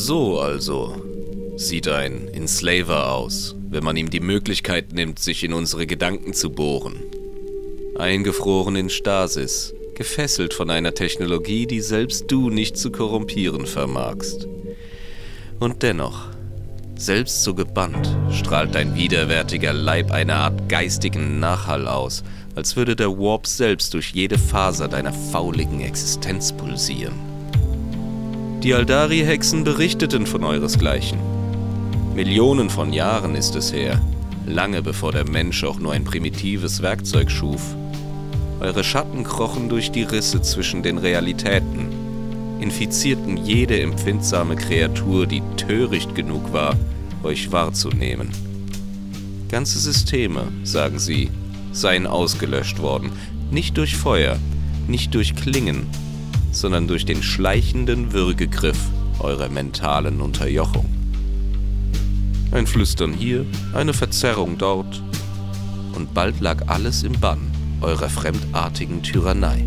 So also sieht ein Enslaver aus, wenn man ihm die Möglichkeit nimmt, sich in unsere Gedanken zu bohren. Eingefroren in Stasis, gefesselt von einer Technologie, die selbst du nicht zu korrumpieren vermagst. Und dennoch, selbst so gebannt, strahlt dein widerwärtiger Leib eine Art geistigen Nachhall aus, als würde der Warp selbst durch jede Faser deiner fauligen Existenz pulsieren. Die Aldari-Hexen berichteten von euresgleichen. Millionen von Jahren ist es her, lange bevor der Mensch auch nur ein primitives Werkzeug schuf. Eure Schatten krochen durch die Risse zwischen den Realitäten, infizierten jede empfindsame Kreatur, die töricht genug war, euch wahrzunehmen. Ganze Systeme, sagen sie, seien ausgelöscht worden, nicht durch Feuer, nicht durch Klingen, sondern durch den schleichenden Würgegriff eurer mentalen Unterjochung. Ein Flüstern hier, eine Verzerrung dort, und bald lag alles im Bann eurer fremdartigen Tyrannei.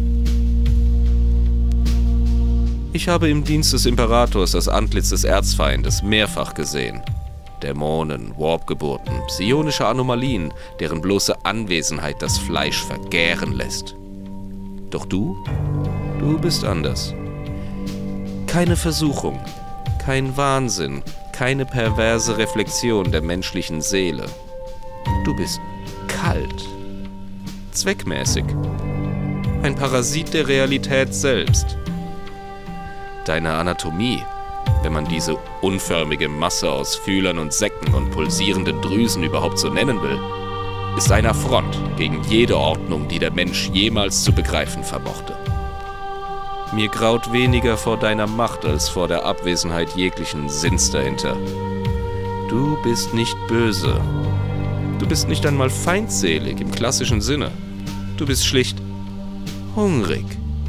Ich habe im Dienst des Imperators das Antlitz des Erzfeindes mehrfach gesehen. Dämonen, Warpgeburten, psionische Anomalien, deren bloße Anwesenheit das Fleisch vergären lässt. Doch du bist anders. Keine Versuchung, kein Wahnsinn, keine perverse Reflexion der menschlichen Seele. Du bist kalt, zweckmäßig, ein Parasit der Realität selbst. Deine Anatomie, wenn man diese unförmige Masse aus Fühlern und Säcken und pulsierenden Drüsen überhaupt so nennen will, ist ein Affront gegen jede Ordnung, die der Mensch jemals zu begreifen vermochte. Mir graut weniger vor deiner Macht als vor der Abwesenheit jeglichen Sinns dahinter. Du bist nicht böse. Du bist nicht einmal feindselig im klassischen Sinne. Du bist schlicht hungrig.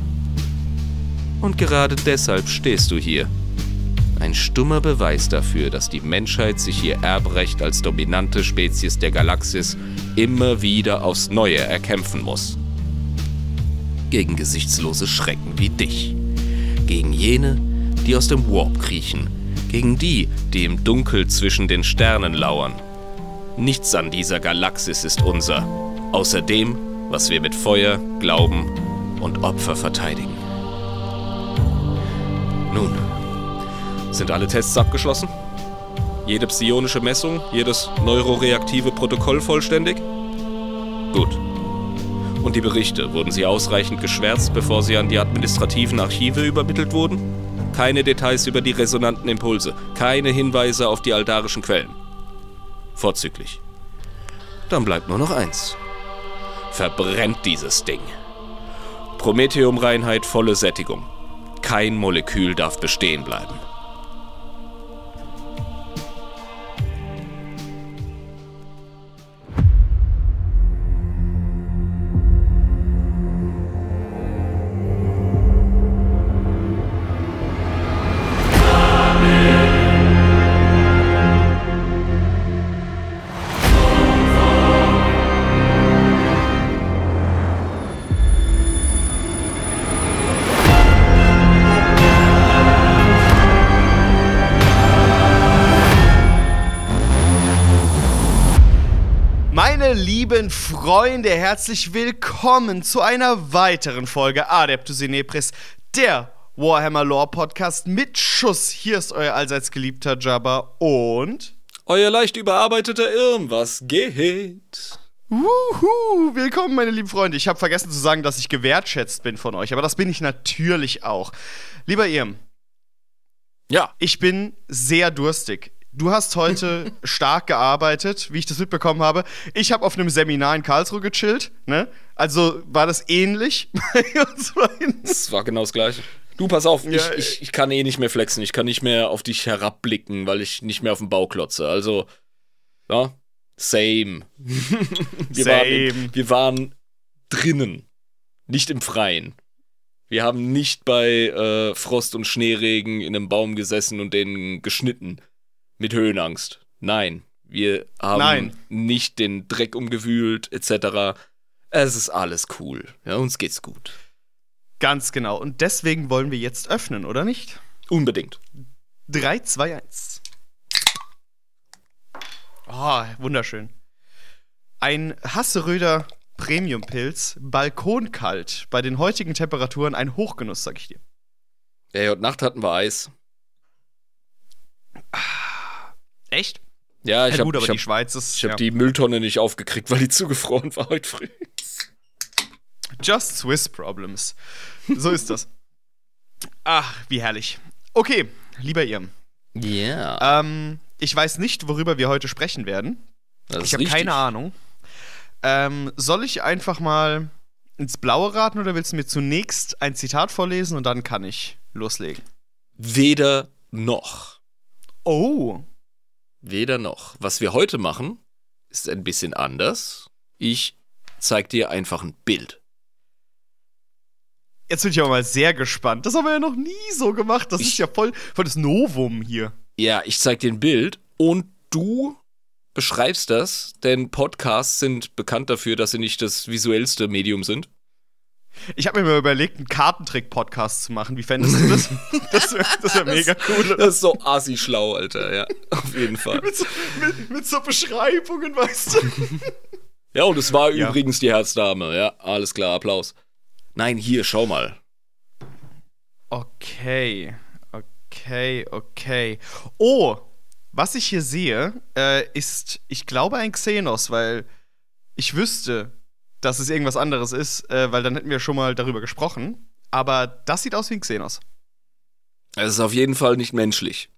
Und gerade deshalb stehst du hier. Ein stummer Beweis dafür, dass die Menschheit sich ihr Erbrecht als dominante Spezies der Galaxis immer wieder aufs Neue erkämpfen muss. Gegen gesichtslose Schrecken wie dich. Gegen jene, die aus dem Warp kriechen. Gegen die, die im Dunkel zwischen den Sternen lauern. Nichts an dieser Galaxis ist unser, außer dem, was wir mit Feuer, Glauben und Opfer verteidigen. Nun, sind alle Tests abgeschlossen? Jede psionische Messung, jedes neuroreaktive Protokoll vollständig? Gut. Und die Berichte, wurden sie ausreichend geschwärzt, bevor sie an die administrativen Archive übermittelt wurden? Keine Details über die resonanten Impulse, keine Hinweise auf die aldarischen Quellen. Vorzüglich. Dann bleibt nur noch eins. Verbrennt dieses Ding. Prometheum-Reinheit, volle Sättigung. Kein Molekül darf bestehen bleiben. Meine lieben Freunde, herzlich willkommen zu einer weiteren Folge Adeptus Inepris, der Warhammer Lore Podcast mit Schuss. Hier ist euer allseits geliebter Jabba und euer leicht überarbeiteter Irm, was geht? Willkommen, meine lieben Freunde. Ich habe vergessen zu sagen, dass ich gewertschätzt bin von euch, aber das bin ich natürlich auch. Lieber Irm. Ja. Ich bin sehr durstig. Du hast heute stark gearbeitet, wie ich das mitbekommen habe. Ich habe auf einem Seminar in Karlsruhe gechillt, ne? Also war das ähnlich bei uns beiden? Es war genau das Gleiche. Du, pass auf, ja, ich kann eh nicht mehr flexen. Ich kann nicht mehr auf dich herabblicken, weil ich nicht mehr auf den Bau klotze. Also, ja, same. Wir waren drinnen, nicht im Freien. Wir haben nicht bei Frost und Schneeregen in einem Baum gesessen und den geschnitten. Mit Höhenangst. Nein, wir haben nicht den Dreck umgewühlt, etc. Es ist alles cool. Ja, uns geht's gut. Ganz genau. Und deswegen wollen wir jetzt öffnen, oder nicht? Unbedingt. 3, 2, 1. Oh, wunderschön. Ein Hasseröder Premium-Pilz, balkonkalt. Bei den heutigen Temperaturen ein Hochgenuss, sag ich dir. Ja, heute Nacht hatten wir Eis. Echt? Ja, ich aber die Schweiz ist... Ich habe die Mülltonne nicht aufgekriegt, weil die zugefroren war heute früh. Just Swiss Problems. So ist das. Ach, wie herrlich. Okay, lieber Irm. Ja. Yeah. Ich weiß nicht, worüber wir heute sprechen werden. Ich habe keine Ahnung. Soll ich einfach mal ins Blaue raten oder willst du mir zunächst ein Zitat vorlesen und dann kann ich loslegen? Weder noch. Oh. Weder noch. Was wir heute machen, ist ein bisschen anders. Ich zeig dir einfach ein Bild. Jetzt bin ich aber mal sehr gespannt. Das haben wir ja noch nie so gemacht. Das ist ja voll das Novum hier. Ja, ich zeig dir ein Bild und du beschreibst das, denn Podcasts sind bekannt dafür, dass sie nicht das visuellste Medium sind. Ich habe mir mal überlegt, einen Kartentrick-Podcast zu machen. Wie fändest du das? Das wär mega cool. Oder? Das ist so assi-schlau, Alter, ja. Auf jeden Fall. mit so Beschreibungen, weißt du. Ja, und es war übrigens die Herzdame, ja. Alles klar, Applaus. Nein, hier, schau mal. Okay. Oh, was ich hier sehe, ist, ich glaube, ein Xenos, weil ich wüsste, dass es irgendwas anderes ist, weil dann hätten wir schon mal darüber gesprochen. Aber das sieht aus wie ein Xenos. Es ist auf jeden Fall nicht menschlich.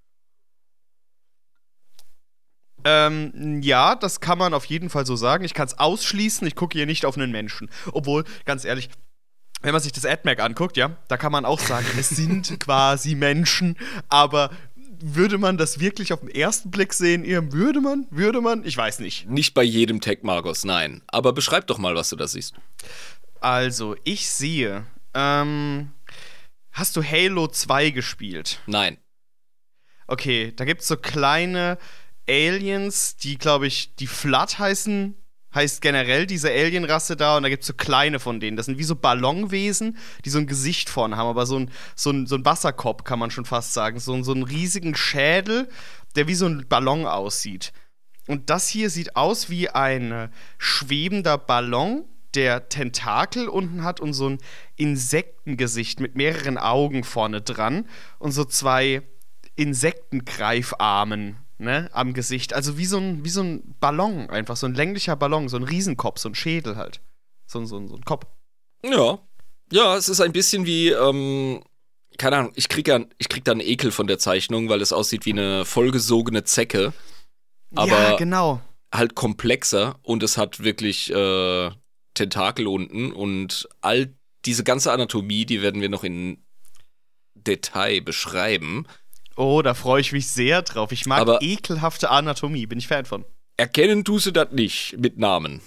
Ja, das kann man auf jeden Fall so sagen. Ich kann es ausschließen, ich gucke hier nicht auf einen Menschen. Obwohl, ganz ehrlich, wenn man sich das AdMac anguckt, ja, da kann man auch sagen, es sind quasi Menschen, aber würde man das wirklich auf den ersten Blick sehen? Würde man? Ich weiß nicht. Nicht bei jedem Tag, Markus, nein. Aber beschreib doch mal, was du da siehst. Also, ich sehe, hast du Halo 2 gespielt? Nein. Okay, da gibt's so kleine Aliens, die, glaube ich, die Flood heißt generell diese Alienrasse da, und da gibt's so kleine von denen. Das sind wie so Ballonwesen, die so ein Gesicht vorne haben, aber so ein Wasserkopf, kann man schon fast sagen. So einen riesigen Schädel, der wie so ein Ballon aussieht. Und das hier sieht aus wie ein schwebender Ballon, der Tentakel unten hat und so ein Insektengesicht mit mehreren Augen vorne dran und so 2 Insektengreifarmen, ne, am Gesicht. Also wie so ein Ballon, einfach so ein länglicher Ballon, so ein Riesenkopf, so ein Schädel halt. So ein Kopf. Ja. Ja, es ist ein bisschen wie, keine Ahnung, ich krieg da einen Ekel von der Zeichnung, weil es aussieht wie eine vollgesogene Zecke. Aber ja, genau. Halt komplexer und es hat wirklich Tentakel unten und all diese ganze Anatomie, die werden wir noch in Detail beschreiben. Oh, da freue ich mich sehr drauf. Ich mag aber ekelhafte Anatomie, bin ich Fan von. Erkennen tust du das nicht mit Namen?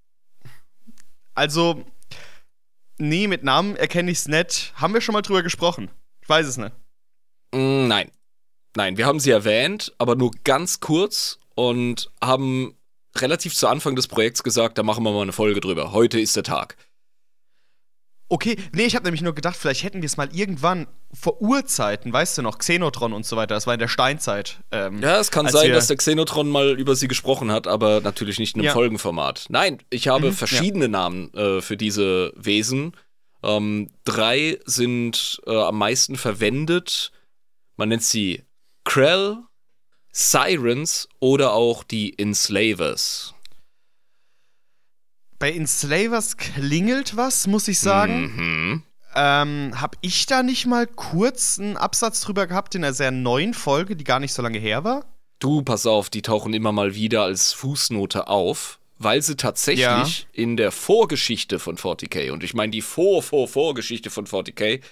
Also, nee, mit Namen erkenne ich's nicht. Haben wir schon mal drüber gesprochen? Ich weiß es nicht. Nein. Nein, wir haben sie erwähnt, aber nur ganz kurz und haben relativ zu Anfang des Projekts gesagt, da machen wir mal eine Folge drüber. Heute ist der Tag. Okay, nee, ich habe nämlich nur gedacht, vielleicht hätten wir es mal irgendwann vor Urzeiten, weißt du noch, Xenotron und so weiter, das war in der Steinzeit. Ja, es kann sein, dass der Xenotron mal über sie gesprochen hat, aber natürlich nicht in einem Folgenformat. Nein, ich habe verschiedene Namen für diese Wesen. 3 sind am meisten verwendet. Man nennt sie Krell, Sirens oder auch die Enslavers. Bei Enslavers klingelt was, muss ich sagen. Hab ich da nicht mal kurz einen Absatz drüber gehabt in einer sehr neuen Folge, die gar nicht so lange her war? Du, pass auf, die tauchen immer mal wieder als Fußnote auf, weil sie tatsächlich in der Vorgeschichte von 40k, und ich meine die Vorgeschichte von 40k,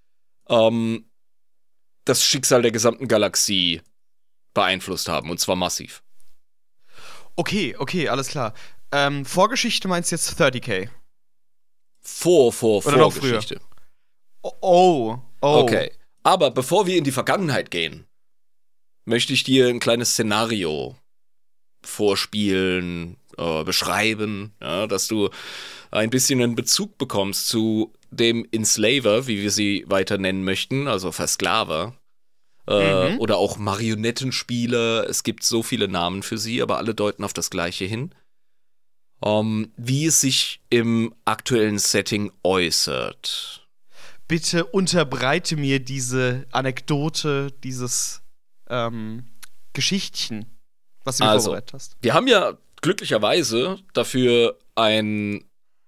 das Schicksal der gesamten Galaxie beeinflusst haben, und zwar massiv. Okay, alles klar. Vorgeschichte meinst du jetzt 30k? Vorgeschichte. Oh. Okay, aber bevor wir in die Vergangenheit gehen, möchte ich dir ein kleines Szenario vorspielen, beschreiben, ja, dass du ein bisschen einen Bezug bekommst zu dem Enslaver, wie wir sie weiter nennen möchten, also Versklaver. oder auch Marionettenspieler. Es gibt so viele Namen für sie, aber alle deuten auf das Gleiche hin. Wie es sich im aktuellen Setting äußert. Bitte unterbreite mir diese Anekdote, dieses Geschichtchen, was du mir vorbereitet hast. Wir haben ja glücklicherweise dafür ein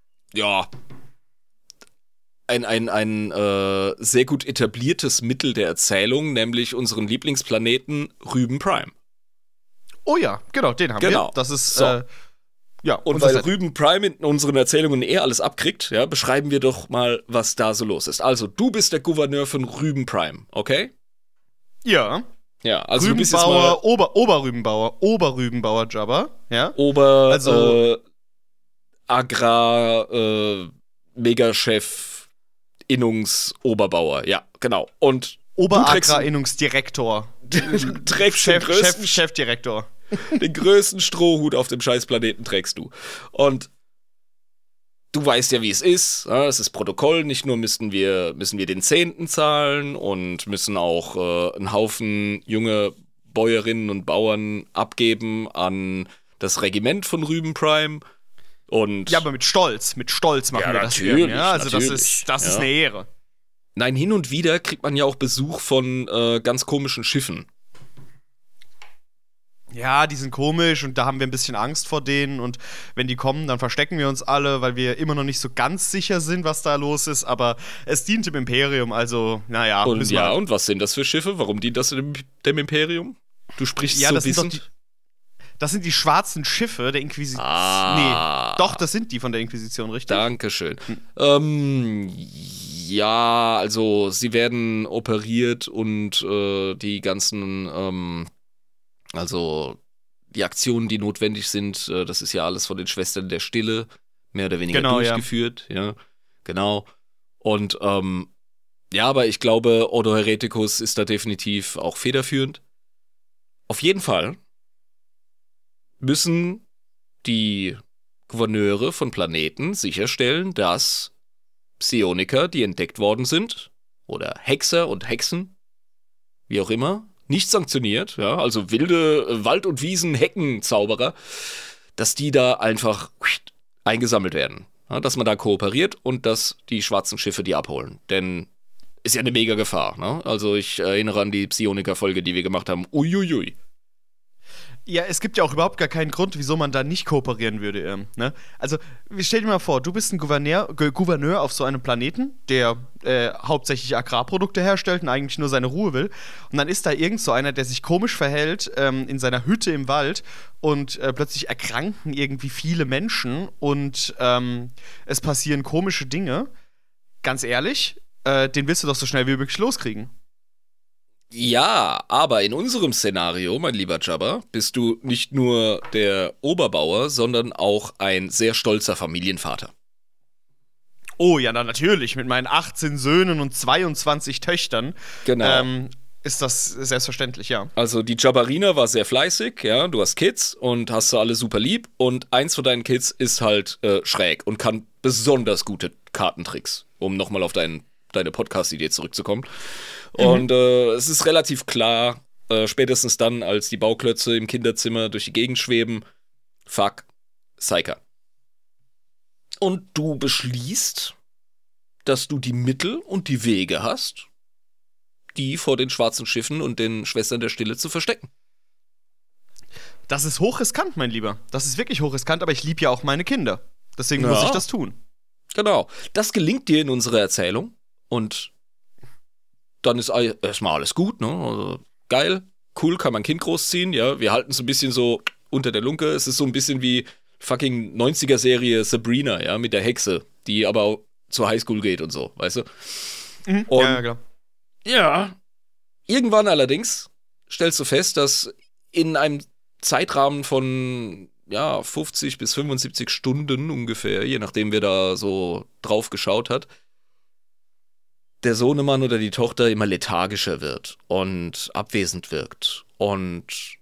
sehr gut etabliertes Mittel der Erzählung, nämlich unseren Lieblingsplaneten Rüben Prime. Oh ja, genau, den haben wir. Das ist, so. Und weil Rüben Prime in unseren Erzählungen alles abkriegt, ja, beschreiben wir doch mal, was da so los ist. Also, du bist der Gouverneur von Rüben Prime, okay? Ja. Ja, also Rübenbauer, du bist jetzt mal Oberrübenbauer Jabba, ja? Megaschef, Innungsoberbauer, ja, genau. Und Oberagra-Innungsdirektor. Chefdirektor. Den größten Strohhut auf dem Scheißplaneten trägst du. Und du weißt ja, wie es ist. Ja, es ist Protokoll. Nicht nur müssen wir den Zehnten zahlen und müssen auch einen Haufen junge Bäuerinnen und Bauern abgeben an das Regiment von Rüben Prime. Und ja, aber mit Stolz machen wir das natürlich, ja, also das ist eine Ehre. Nein, hin und wieder kriegt man ja auch Besuch von ganz komischen Schiffen. Ja, die sind komisch und da haben wir ein bisschen Angst vor denen und wenn die kommen, dann verstecken wir uns alle, weil wir immer noch nicht so ganz sicher sind, was da los ist, aber es dient dem Imperium, also, naja. Und was sind das für Schiffe? Warum dient das dem Imperium? Du sprichst so wissend. Das sind die schwarzen Schiffe der Inquisition. Nee, doch, das sind die von der Inquisition, richtig? Dankeschön. Ja, also sie werden operiert und die ganzen, also die Aktionen, die notwendig sind, das ist ja alles von den Schwestern der Stille mehr oder weniger durchgeführt. Ja, genau. Und aber ich glaube, Ordo Hereticus ist da definitiv auch federführend. Auf jeden Fall müssen die Gouverneure von Planeten sicherstellen, dass Psioniker, die entdeckt worden sind, oder Hexer und Hexen, wie auch immer, nicht sanktioniert, ja, also wilde Wald- und Wiesen-Heckenzauberer, dass die da einfach eingesammelt werden. Ja, dass man da kooperiert und dass die schwarzen Schiffe die abholen. Denn ist ja eine mega Gefahr, ne? Also ich erinnere an die Psioniker-Folge, die wir gemacht haben. Uiuiui. Ja, es gibt ja auch überhaupt gar keinen Grund, wieso man da nicht kooperieren würde. Ne? Also, stell dir mal vor, du bist ein Gouverneur auf so einem Planeten, der hauptsächlich Agrarprodukte herstellt und eigentlich nur seine Ruhe will. Und dann ist da irgend so einer, der sich komisch verhält in seiner Hütte im Wald und plötzlich erkranken irgendwie viele Menschen und es passieren komische Dinge. Ganz ehrlich, den willst du doch so schnell wie möglich loskriegen. Ja, aber in unserem Szenario, mein lieber Jabba, bist du nicht nur der Oberbauer, sondern auch ein sehr stolzer Familienvater. Oh ja, natürlich, mit meinen 18 Söhnen und 22 Töchtern. Genau. Ist das selbstverständlich, ja. Also die Jabbarina war sehr fleißig, ja, du hast Kids und hast sie alle super lieb und eins von deinen Kids ist halt schräg und kann besonders gute Kartentricks, um nochmal auf deine Podcast-Idee zurückzukommen. Und es ist relativ klar, spätestens dann, als die Bauklötze im Kinderzimmer durch die Gegend schweben, fuck, Psyker. Und du beschließt, dass du die Mittel und die Wege hast, die vor den schwarzen Schiffen und den Schwestern der Stille zu verstecken. Das ist hochriskant, mein Lieber. Das ist wirklich hochriskant, aber ich liebe ja auch meine Kinder. Deswegen muss ich das tun. Genau. Das gelingt dir in unserer Erzählung und dann ist erstmal alles gut, ne? Also, geil, cool, kann man ein Kind großziehen, ja. Wir halten es ein bisschen so unter der Lunke. Es ist so ein bisschen wie fucking 90er-Serie Sabrina, ja, mit der Hexe, die aber auch zur Highschool geht und so, weißt du? Und ja, klar. Ja. Irgendwann allerdings stellst du fest, dass in einem Zeitrahmen von 50 bis 75 Stunden ungefähr, je nachdem wer da so drauf geschaut hat, der Sohnemann oder die Tochter immer lethargischer wird und abwesend wirkt und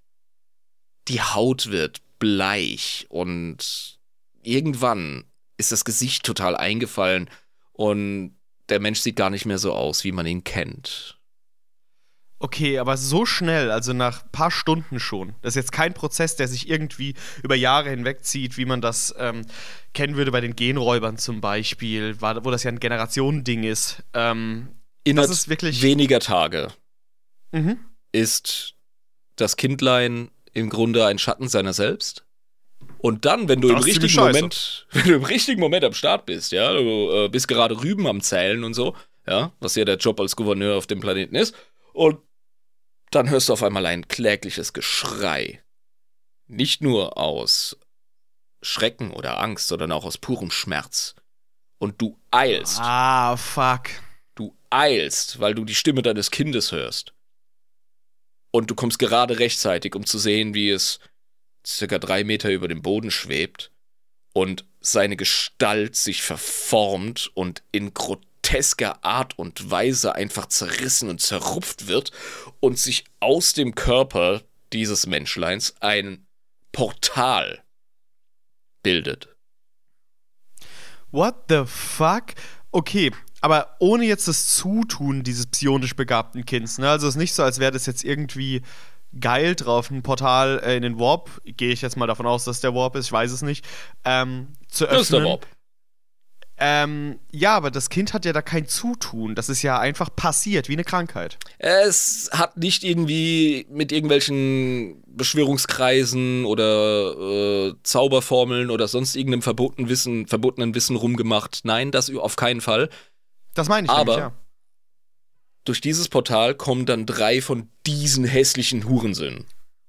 die Haut wird bleich und irgendwann ist das Gesicht total eingefallen und der Mensch sieht gar nicht mehr so aus, wie man ihn kennt. Okay, aber so schnell, also nach ein paar Stunden schon. Das ist jetzt kein Prozess, der sich irgendwie über Jahre hinweg zieht, wie man das kennen würde bei den Genräubern zum Beispiel, wo das ja ein Generationending ist. Innerhalb das ist wirklich weniger Tage Mhm. ist das Kindlein im Grunde ein Schatten seiner selbst. Und dann, wenn du im Das ist richtigen ziemlich scheiße. Moment, wenn du im richtigen Moment am Start bist, ja, du bist gerade Rüben am Zählen und so, ja, was ja der Job als Gouverneur auf dem Planeten ist, und dann hörst du auf einmal ein klägliches Geschrei. Nicht nur aus Schrecken oder Angst, sondern auch aus purem Schmerz. Und du eilst. Ah, fuck. Du eilst, weil du die Stimme deines Kindes hörst. Und du kommst gerade rechtzeitig, um zu sehen, wie es circa 3 Meter über dem Boden schwebt und seine Gestalt sich verformt und in grotesker Art und Weise einfach zerrissen und zerrupft wird und sich aus dem Körper dieses Menschleins ein Portal bildet. What the fuck? Okay, aber ohne jetzt das Zutun dieses psionisch begabten Kinds, ne? Also es ist nicht so, als wäre das jetzt irgendwie geil drauf, ein Portal in den Warp, gehe ich jetzt mal davon aus, dass der Warp ist, ich weiß es nicht, zu öffnen. Das ist der Warp. Ja, aber das Kind hat ja da kein Zutun. Das ist ja einfach passiert, wie eine Krankheit. Es hat nicht irgendwie mit irgendwelchen Beschwörungskreisen oder Zauberformeln oder sonst irgendeinem verbotenen Wissen rumgemacht. Nein, das auf keinen Fall. Das meine ich Aber nämlich, ja. durch dieses Portal kommen dann 3 von diesen hässlichen Hurensöhnen.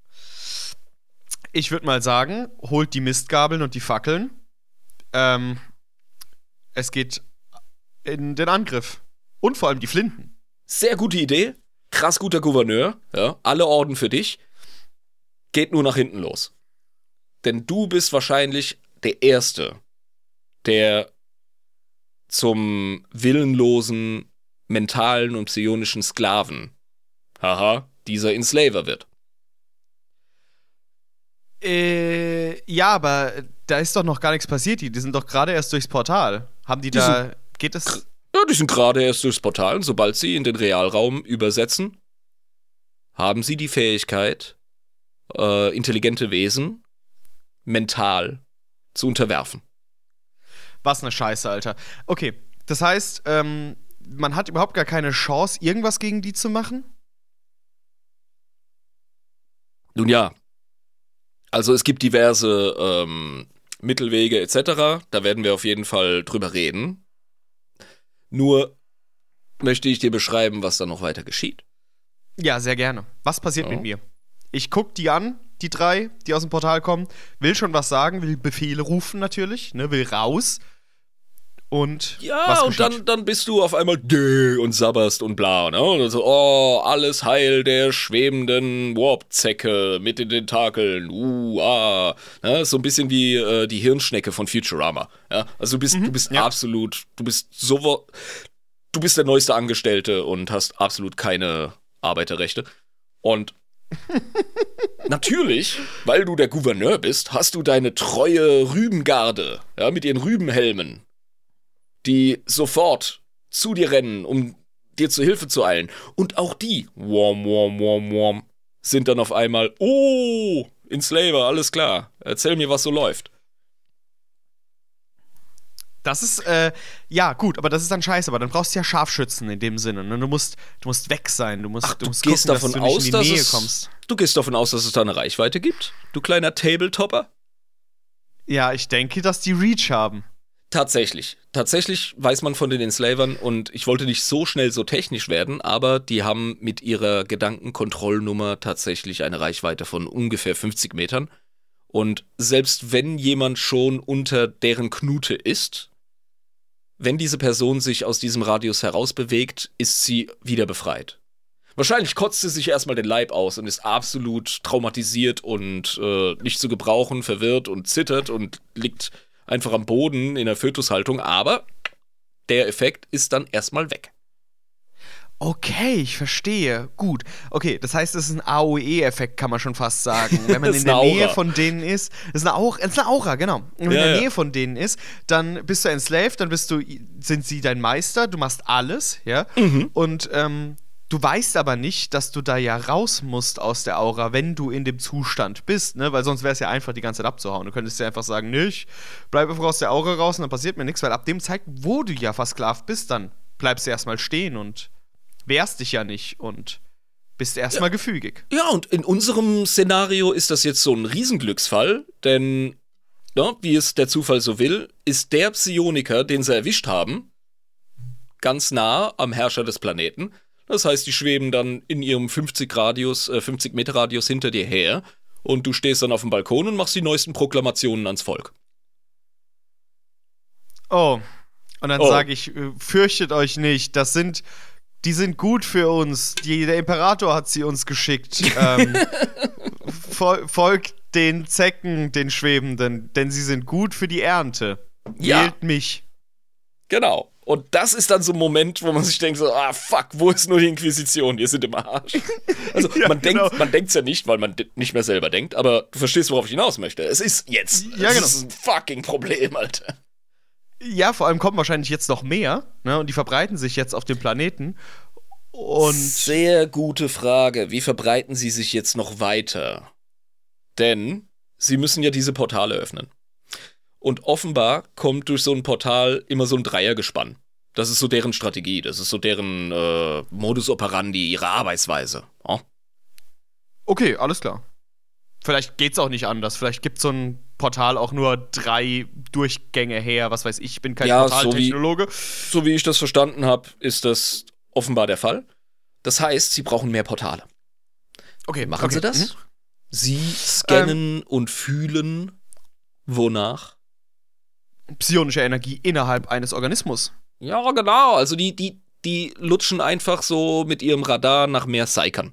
Ich würde mal sagen, holt die Mistgabeln und die Fackeln. Es geht in den Angriff. Und vor allem die Flinten. Sehr gute Idee. Krass guter Gouverneur. Ja, alle Orden für dich. Geht nur nach hinten los. Denn du bist wahrscheinlich der Erste, der zum willenlosen, mentalen und psionischen Sklaven, dieser Enslaver wird. Ja, aber da ist doch noch gar nichts passiert. Die sind doch gerade erst durchs Portal. Haben die da. Geht es. Ja, die sind gerade erst durchs Portal und sobald sie in den Realraum übersetzen, haben sie die Fähigkeit, intelligente Wesen mental zu unterwerfen. Was eine Scheiße, Alter. Okay, das heißt, man hat überhaupt gar keine Chance, irgendwas gegen die zu machen? Nun ja, also es gibt diverse Mittelwege etc. Da werden wir auf jeden Fall drüber reden. Nur möchte ich dir beschreiben, was da noch weiter geschieht. Ja, sehr gerne. Was passiert mit mir? Ich guck die an, die 3, die aus dem Portal kommen, will schon was sagen, will Befehle rufen natürlich, ne, will raus. Und ja, und dann bist du auf einmal und sabberst und bla, ne? Und so, oh, alles Heil der schwebenden Warp-Zecke mit den Tentakeln, ne? So ein bisschen wie die Hirnschnecke von Futurama, ja? Also du bist absolut, du bist der neueste Angestellte und hast absolut keine Arbeiterrechte. Und natürlich, weil du der Gouverneur bist, hast du deine treue Rübengarde, ja, mit ihren Rübenhelmen, die sofort zu dir rennen, um dir zu Hilfe zu eilen. Und auch die, sind dann auf einmal, Enslaver, alles klar, erzähl mir, was so läuft. Das ist, ja, gut, aber das ist dann scheiße, aber dann brauchst du ja Scharfschützen in dem Sinne, ne? Du musst weg sein, du musst gehst gucken, davon dass du nicht in die Nähe aus, kommst. Du gehst davon aus, dass es da eine Reichweite gibt? Du kleiner Tabletopper? Ja, ich denke, dass die Reach haben. Tatsächlich weiß man von den Enslavern, und ich wollte nicht so schnell so technisch werden, aber die haben mit ihrer Gedankenkontrollnummer tatsächlich eine Reichweite von ungefähr 50 Metern. Und selbst wenn jemand schon unter deren Knute ist, wenn diese Person sich aus diesem Radius herausbewegt, ist sie wieder befreit. Wahrscheinlich kotzt sie sich erstmal den Leib aus und ist absolut traumatisiert und nicht zu gebrauchen, verwirrt und zittert und liegt einfach am Boden in der Fötushaltung, aber der Effekt ist dann erstmal weg. Okay, ich verstehe. Gut. Okay, das heißt, es ist ein AOE-Effekt, kann man schon fast sagen. Wenn man in der Nähe von denen ist, das ist eine Aura, genau. Wenn man in der Nähe von denen ist, dann bist du enslaved, dann sind sie dein Meister, du machst alles, ja. Und Du weißt aber nicht, dass du da ja raus musst aus der Aura, wenn du in dem Zustand bist, ne? Weil sonst wäre es ja einfach, die ganze Zeit abzuhauen. Du könntest ja einfach sagen, nee, ich bleib einfach aus der Aura raus und dann passiert mir nichts, weil ab dem Zeitpunkt, wo du ja versklavt bist, dann bleibst du erstmal stehen und wehrst dich ja nicht und bist erstmal gefügig. Ja, und in unserem Szenario ist das jetzt so ein Riesenglücksfall, denn, wie es der Zufall so will, ist der Psioniker, den sie erwischt haben, ganz nah am Herrscher des Planeten. Das heißt, die schweben dann in ihrem 50 Meter Radius hinter dir her und du stehst dann auf dem Balkon und machst die neuesten Proklamationen ans Volk. Oh, und dann sage ich, fürchtet euch nicht, die sind gut für uns, der Imperator hat sie uns geschickt. Folgt den Zecken, den Schwebenden, denn sie sind gut für die Ernte. Ja. Wählt mich. Genau. Und das ist dann so ein Moment, wo man sich denkt so, fuck, wo ist nur die Inquisition? Wir sind im Arsch. Also Ja, man genau. denkt's ja nicht, weil man nicht mehr selber denkt, aber du verstehst, worauf ich hinaus möchte. Es ist jetzt. Ja, genau. Es ist ein fucking Problem, Alter. Ja, vor allem kommen wahrscheinlich jetzt noch mehr, ne? Und die verbreiten sich jetzt auf dem Planeten. Und Sehr gute Frage. Wie verbreiten sie sich jetzt noch weiter? Denn sie müssen ja diese Portale öffnen. Und offenbar kommt durch so ein Portal immer so ein Dreiergespann. Das ist so deren Strategie, das ist so deren Modus operandi, ihre Arbeitsweise. Oh. okay, alles klar. Vielleicht geht's auch nicht anders. Vielleicht gibt so ein Portal auch nur 3 Durchgänge her. Was weiß ich bin kein Ja, Portaltechnologe. So wie ich das verstanden habe, ist das offenbar der Fall. Das heißt, sie brauchen mehr Portale. Okay, Machen sie das? Mhm. Sie scannen und fühlen, wonach? Psionische Energie innerhalb eines Organismus. Ja, genau. Also die lutschen einfach so mit ihrem Radar nach mehr Psykern.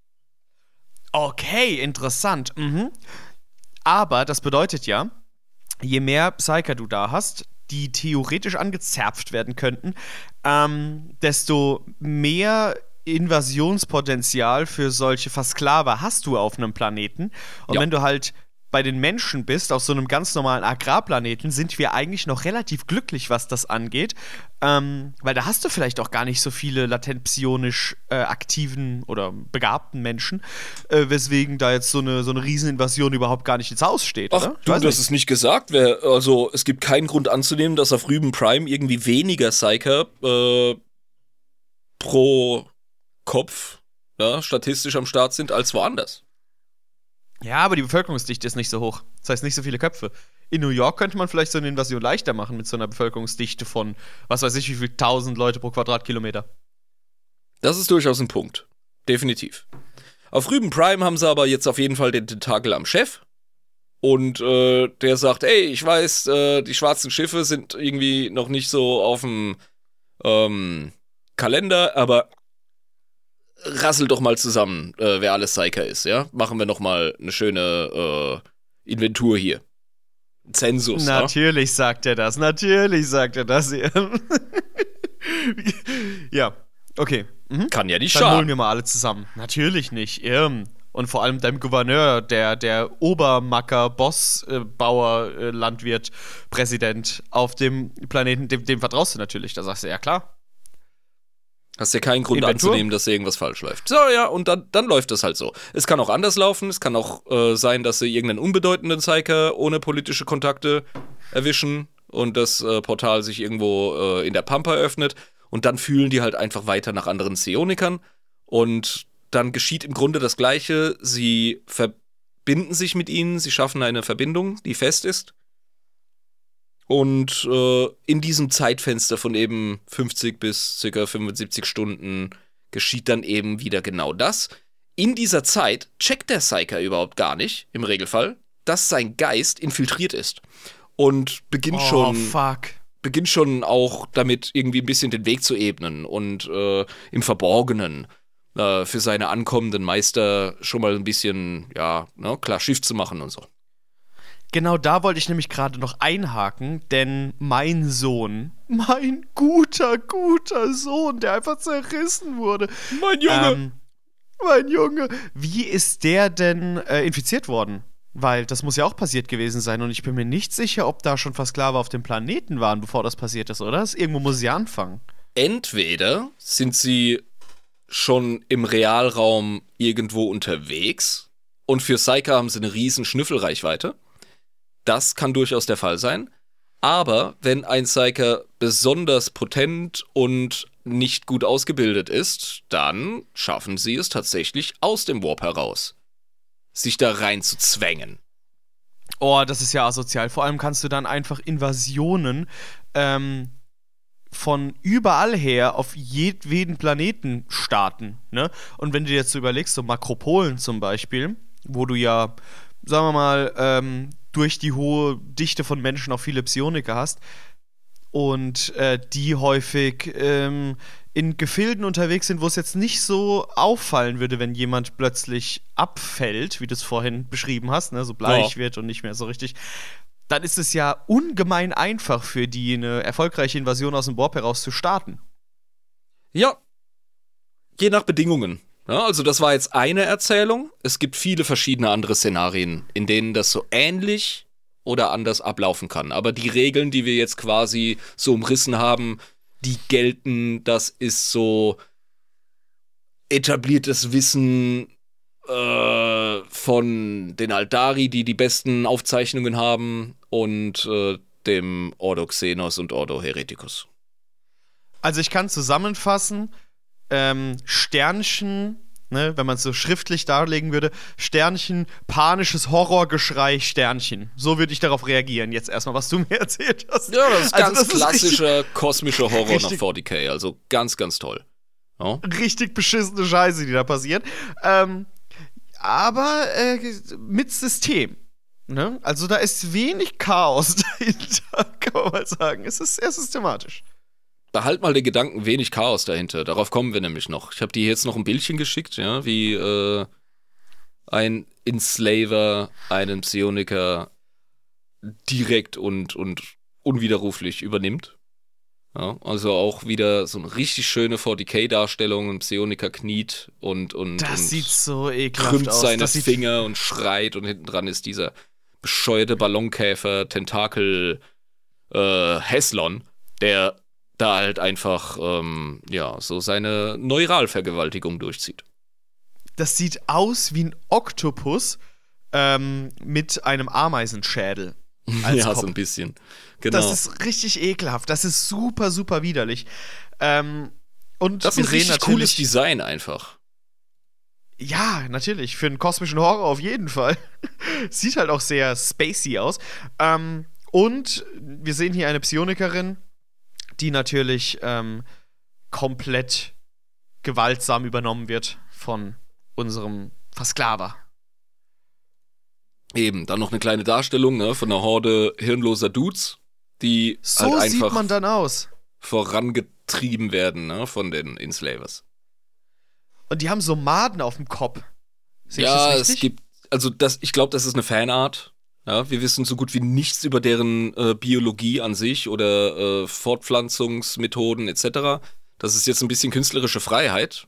Okay, interessant. Mhm. Aber das bedeutet ja, je mehr Psyker du da hast, die theoretisch angezerpft werden könnten, desto mehr Invasionspotenzial für solche Versklaver hast du auf einem Planeten. Und Ja. wenn du halt bei den Menschen bist, auf so einem ganz normalen Agrarplaneten, sind wir eigentlich noch relativ glücklich, was das angeht. Weil da hast du vielleicht auch gar nicht so viele latent psionisch aktiven oder begabten Menschen, weswegen da jetzt so eine Rieseninvasion überhaupt gar nicht ins Haus steht, Ach, oder? Ich du, weiß das nicht. ist nicht gesagt. Also, es gibt keinen Grund anzunehmen, dass auf Rüben Prime irgendwie weniger Psyker pro Kopf statistisch am Start sind als woanders. Ja, aber die Bevölkerungsdichte ist nicht so hoch. Das heißt, nicht so viele Köpfe. In New York könnte man vielleicht so eine Invasion leichter machen mit so einer Bevölkerungsdichte von, was weiß ich, wie viel 1000 Leute pro Quadratkilometer. Das ist durchaus ein Punkt. Definitiv. Auf Rüben Prime haben sie aber jetzt auf jeden Fall den Tentakel am Chef. Und der sagt, ey, ich weiß, die schwarzen Schiffe sind irgendwie noch nicht so auf dem Kalender, aber rassel doch mal zusammen, wer alles Psyker ist, ja? Machen wir noch mal eine schöne Inventur hier. Zensus, Natürlich sagt er das. Natürlich sagt er das. Ja, okay. Mhm. Kann ja nicht Dann holen schaden. wir mal alle zusammen. Natürlich nicht. Und vor allem deinem Gouverneur, der Obermacker, Boss, Bauer, Landwirt, Präsident auf dem Planeten, dem vertraust du natürlich. Da sagst du, ja klar. Hast ja keinen Grund Inventur? anzunehmen, dass irgendwas falsch läuft. So, ja, und dann läuft das halt so. Es kann auch anders laufen. Es kann auch sein, dass sie irgendeinen unbedeutenden Psyker ohne politische Kontakte erwischen und das Portal sich irgendwo in der Pampa öffnet. Und dann fühlen die halt einfach weiter nach anderen Psionikern. Und dann geschieht im Grunde das Gleiche. Sie verbinden sich mit ihnen. Sie schaffen eine Verbindung, die fest ist. Und in diesem Zeitfenster von eben 50 bis ca. 75 Stunden geschieht dann eben wieder genau das. In dieser Zeit checkt der Psyker überhaupt gar nicht, im Regelfall, dass sein Geist infiltriert ist. Und beginnt schon auch damit irgendwie ein bisschen den Weg zu ebnen und im Verborgenen für seine ankommenden Meister schon mal ein bisschen, klar Schiff zu machen und so. Genau da wollte ich nämlich gerade noch einhaken, denn mein Sohn, mein guter Sohn, der einfach zerrissen wurde. Mein Junge! Mein Junge. Wie ist der denn infiziert worden? Weil das muss ja auch passiert gewesen sein und ich bin mir nicht sicher, ob da schon Versklave auf dem Planeten waren, bevor das passiert ist, oder? Irgendwo muss sie anfangen. Entweder sind sie schon im Realraum irgendwo unterwegs und für Psyker haben sie eine riesen Schnüffelreichweite. Das kann durchaus der Fall sein. Aber wenn ein Psyker besonders potent und nicht gut ausgebildet ist, dann schaffen sie es tatsächlich aus dem Warp heraus, sich da rein zu zwängen. Oh, das ist ja asozial. Vor allem kannst du dann einfach Invasionen von überall her auf jeden Planeten starten, ne? Und wenn du dir jetzt so überlegst, so Makropolen zum Beispiel, wo du ja, sagen wir mal, durch die hohe Dichte von Menschen auch viele Psioniker hast und die häufig in Gefilden unterwegs sind, wo es jetzt nicht so auffallen würde, wenn jemand plötzlich abfällt, wie du es vorhin beschrieben hast, ne, so bleich wird und nicht mehr so richtig, dann ist es ja ungemein einfach für die, eine erfolgreiche Invasion aus dem Warp heraus zu starten. Ja, je nach Bedingungen. Ja, also das war jetzt eine Erzählung. Es gibt viele verschiedene andere Szenarien, in denen das so ähnlich oder anders ablaufen kann. Aber die Regeln, die wir jetzt quasi so umrissen haben, die gelten, das ist so etabliertes Wissen von den Aldari, die die besten Aufzeichnungen haben, und dem Ordo Xenos und Ordo Hereticus. Also ich kann zusammenfassen, Sternchen, ne, wenn man es so schriftlich darlegen würde, Sternchen, panisches Horrorgeschrei, Sternchen. So würde ich darauf reagieren, jetzt erstmal, was du mir erzählt hast. Ja, das ist also ganz das klassischer ist kosmischer Horror nach 40k, also ganz, ganz toll. Ja? Richtig beschissene Scheiße, die da passiert. Aber mit System. Ne? Also da ist wenig Chaos dahinter, kann man mal sagen. Es ist sehr systematisch. Behalt mal den Gedanken, wenig Chaos dahinter. Darauf kommen wir nämlich noch. Ich habe dir jetzt noch ein Bildchen geschickt, ja, wie ein Enslaver einen Psioniker direkt und unwiderruflich übernimmt. Ja, also auch wieder so eine richtig schöne 40k-Darstellung. Ein Psioniker kniet und das sieht so ekelhaft krümmt aus. seine Finger und schreit, und hinten dran ist dieser bescheuerte Ballonkäfer, Tentakel, Heslon, der da halt einfach, so seine Neuralvergewaltigung durchzieht. Das sieht aus wie ein Oktopus mit einem Ameisenschädel. Ja, Kopf. So ein bisschen. Genau. Das ist richtig ekelhaft. Das ist super, super widerlich. Und das ist ein richtig cooles Design einfach. Ja, natürlich. Für einen kosmischen Horror auf jeden Fall. Sieht halt auch sehr spacey aus. Und wir sehen hier eine Psionikerin, die natürlich komplett gewaltsam übernommen wird von unserem Versklaver. Eben, dann noch eine kleine Darstellung, ne, von einer Horde hirnloser Dudes, die so halt einfach sieht man dann aus. Vorangetrieben werden, ne, von den Enslavers. Und die haben so Maden auf dem Kopf. Ja, es gibt, also ich glaube, das ist eine Fanart. Ja, wir wissen so gut wie nichts über deren Biologie an sich oder Fortpflanzungsmethoden etc. Das ist jetzt ein bisschen künstlerische Freiheit.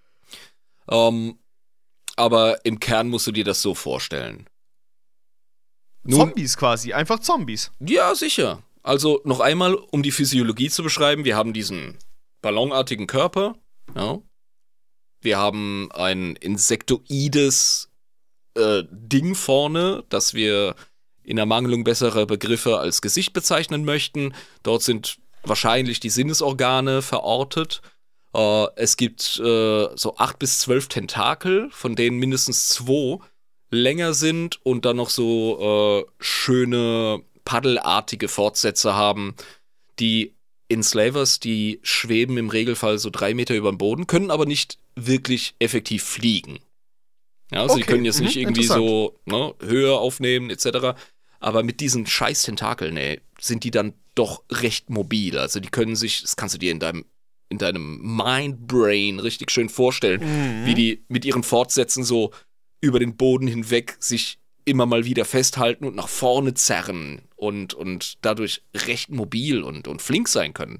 Aber im Kern musst du dir das so vorstellen. Zombies quasi, einfach Zombies. Ja, sicher. Also noch einmal, um die Physiologie zu beschreiben, wir haben diesen ballonartigen Körper, ja. Wir haben ein insektoides Ding vorne, das wir in Ermangelung besserer Begriffe als Gesicht bezeichnen möchten. Dort sind wahrscheinlich die Sinnesorgane verortet. Es gibt so 8 bis 12 Tentakel, von denen mindestens 2 länger sind und dann noch so schöne paddelartige Fortsätze haben. Die Enslavers, die schweben im Regelfall so 3 Meter über dem Boden, können aber nicht wirklich effektiv fliegen. Ja, also die können jetzt nicht irgendwie so Höhe aufnehmen etc. Aber mit diesen scheiß Tentakeln, sind die dann doch recht mobil. Also die können sich, das kannst du dir in deinem Mind-Brain richtig schön vorstellen, wie die mit ihren Fortsätzen so über den Boden hinweg sich immer mal wieder festhalten und nach vorne zerren und dadurch recht mobil und flink sein können.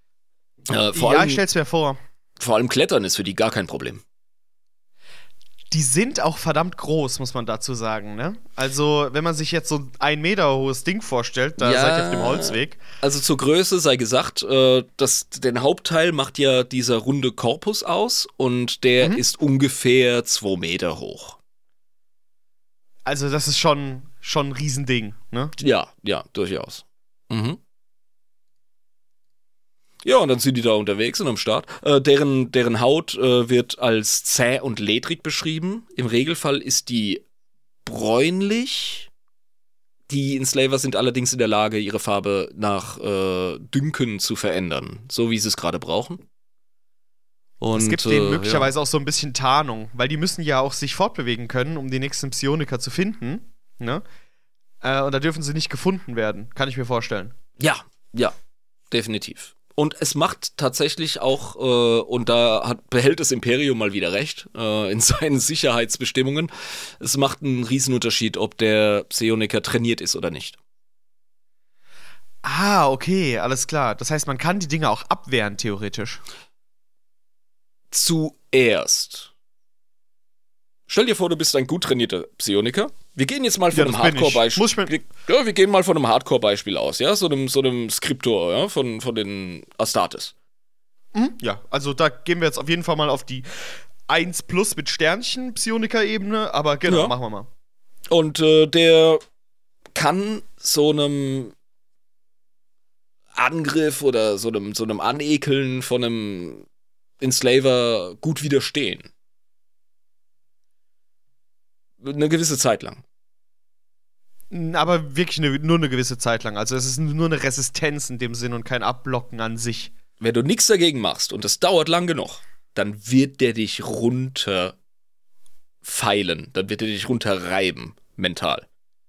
Ich stell's mir vor. Vor allem Klettern ist für die gar kein Problem. Die sind auch verdammt groß, muss man dazu sagen, ne? Also, wenn man sich jetzt so ein 1 Meter hohes Ding vorstellt, da seid ihr auf dem Holzweg. Also zur Größe sei gesagt, den Hauptteil macht ja dieser runde Korpus aus und der ist ungefähr 2 Meter hoch. Also, das ist schon ein Riesending, ne? Ja, durchaus. Mhm. Ja, und dann sind die da unterwegs und am Start. Deren Haut wird als zäh und ledrig beschrieben. Im Regelfall ist die bräunlich. Die Enslaver sind allerdings in der Lage, ihre Farbe nach Dünken zu verändern, so wie sie es gerade brauchen. Und, es gibt denen möglicherweise auch so ein bisschen Tarnung, weil die müssen ja auch sich fortbewegen können, um die nächsten Psioniker zu finden, ne? Und da dürfen sie nicht gefunden werden, kann ich mir vorstellen. Ja, definitiv. Und es macht tatsächlich auch, und da behält das Imperium mal wieder recht, in seinen Sicherheitsbestimmungen, es macht einen Riesenunterschied, ob der Psioniker trainiert ist oder nicht. Ah, okay, alles klar. Das heißt, man kann die Dinge auch abwehren, theoretisch. Zuerst. Stell dir vor, du bist ein gut trainierter Psioniker. Wir gehen jetzt mal von einem Hardcore-Beispiel. Wir gehen mal von einem Hardcore-Beispiel aus, ja, so einem Skriptor, ja, von den Astartes. Ja, also da gehen wir jetzt auf jeden Fall mal auf die 1+ mit Sternchen Psioniker-Ebene, aber genau, machen wir mal. Und der kann so einem Angriff oder so einem Anekeln von einem Enslaver gut widerstehen. Eine gewisse Zeit lang. Aber wirklich nur eine gewisse Zeit lang. Also es ist nur eine Resistenz in dem Sinn und kein Abblocken an sich. Wenn du nichts dagegen machst und das dauert lang genug, dann wird der dich runterfeilen. Dann wird der dich runterreiben, mental.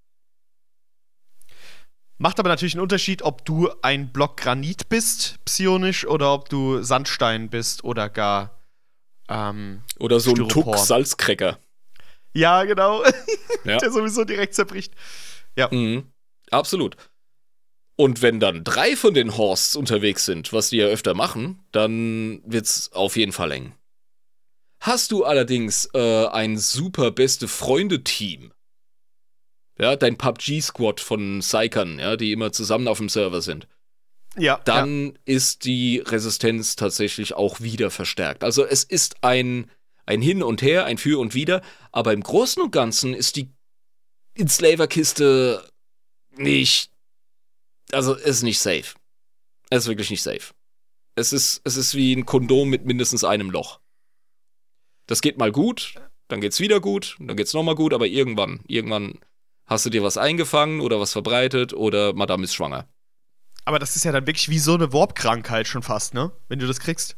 Macht aber natürlich einen Unterschied, ob du ein Block Granit bist, psionisch, oder ob du Sandstein bist oder gar oder so ein Styropor. Tuck-Salzcracker. Ja, genau. Ja. Der sowieso direkt zerbricht. Ja. Mhm. Absolut. Und wenn dann 3 von den Horsts unterwegs sind, was die ja öfter machen, dann wird's auf jeden Fall eng. Hast du allerdings ein super beste Freunde-Team, ja, dein PUBG-Squad von Psykern, ja, die immer zusammen auf dem Server sind, dann ist die Resistenz tatsächlich auch wieder verstärkt. Also es ist ein Hin und Her, ein Für und Wider, aber im Großen und Ganzen ist die Enslaver-Kiste nicht, also es ist nicht safe. Es ist wirklich nicht safe. Es ist wie ein Kondom mit mindestens einem Loch. Das geht mal gut, dann geht's wieder gut, dann geht's nochmal gut, aber irgendwann hast du dir was eingefangen oder was verbreitet oder Madame ist schwanger. Aber das ist ja dann wirklich wie so eine Warp-Krankheit schon fast, ne? Wenn du das kriegst.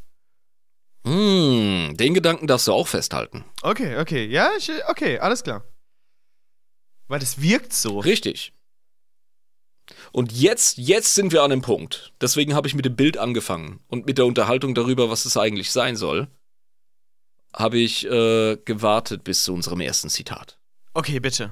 Den Gedanken darfst du auch festhalten. Okay. Ja, okay, alles klar. Weil das wirkt so. Richtig. Und jetzt sind wir an dem Punkt. Deswegen habe ich mit dem Bild angefangen. Und mit der Unterhaltung darüber, was es eigentlich sein soll, habe ich gewartet bis zu unserem ersten Zitat. Okay, bitte.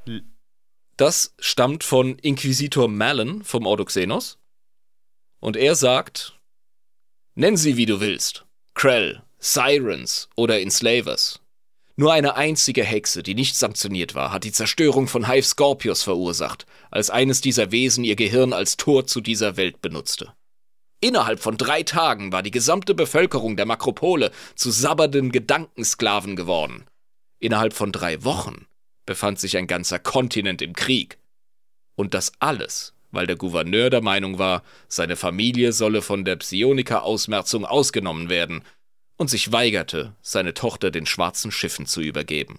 Das stammt von Inquisitor Mallen vom Ordo Xenos. Und er sagt: Nenn sie, wie du willst. Krell, Sirens oder Enslavers. Nur eine einzige Hexe, die nicht sanktioniert war, hat die Zerstörung von Hive Scorpius verursacht, als eines dieser Wesen ihr Gehirn als Tor zu dieser Welt benutzte. Innerhalb von 3 Tagen war die gesamte Bevölkerung der Makropole zu sabbernden Gedankensklaven geworden. Innerhalb von 3 Wochen befand sich ein ganzer Kontinent im Krieg. Und das alles, weil der Gouverneur der Meinung war, seine Familie solle von der Psioniker-Ausmerzung ausgenommen werden und sich weigerte, seine Tochter den schwarzen Schiffen zu übergeben.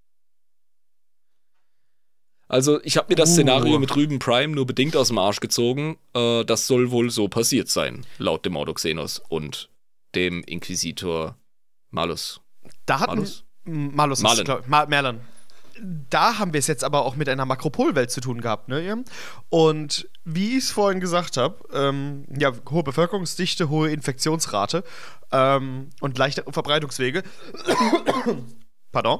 Also, ich habe mir das Szenario mit Rüben Prime nur bedingt aus dem Arsch gezogen. Das soll wohl so passiert sein, laut dem Ordo Xenos und dem Inquisitor Malus. Mallen. Da haben wir es jetzt aber auch mit einer Makropolwelt zu tun gehabt, ne? Und wie ich es vorhin gesagt habe, hohe Bevölkerungsdichte, hohe Infektionsrate und leichte Verbreitungswege. Pardon.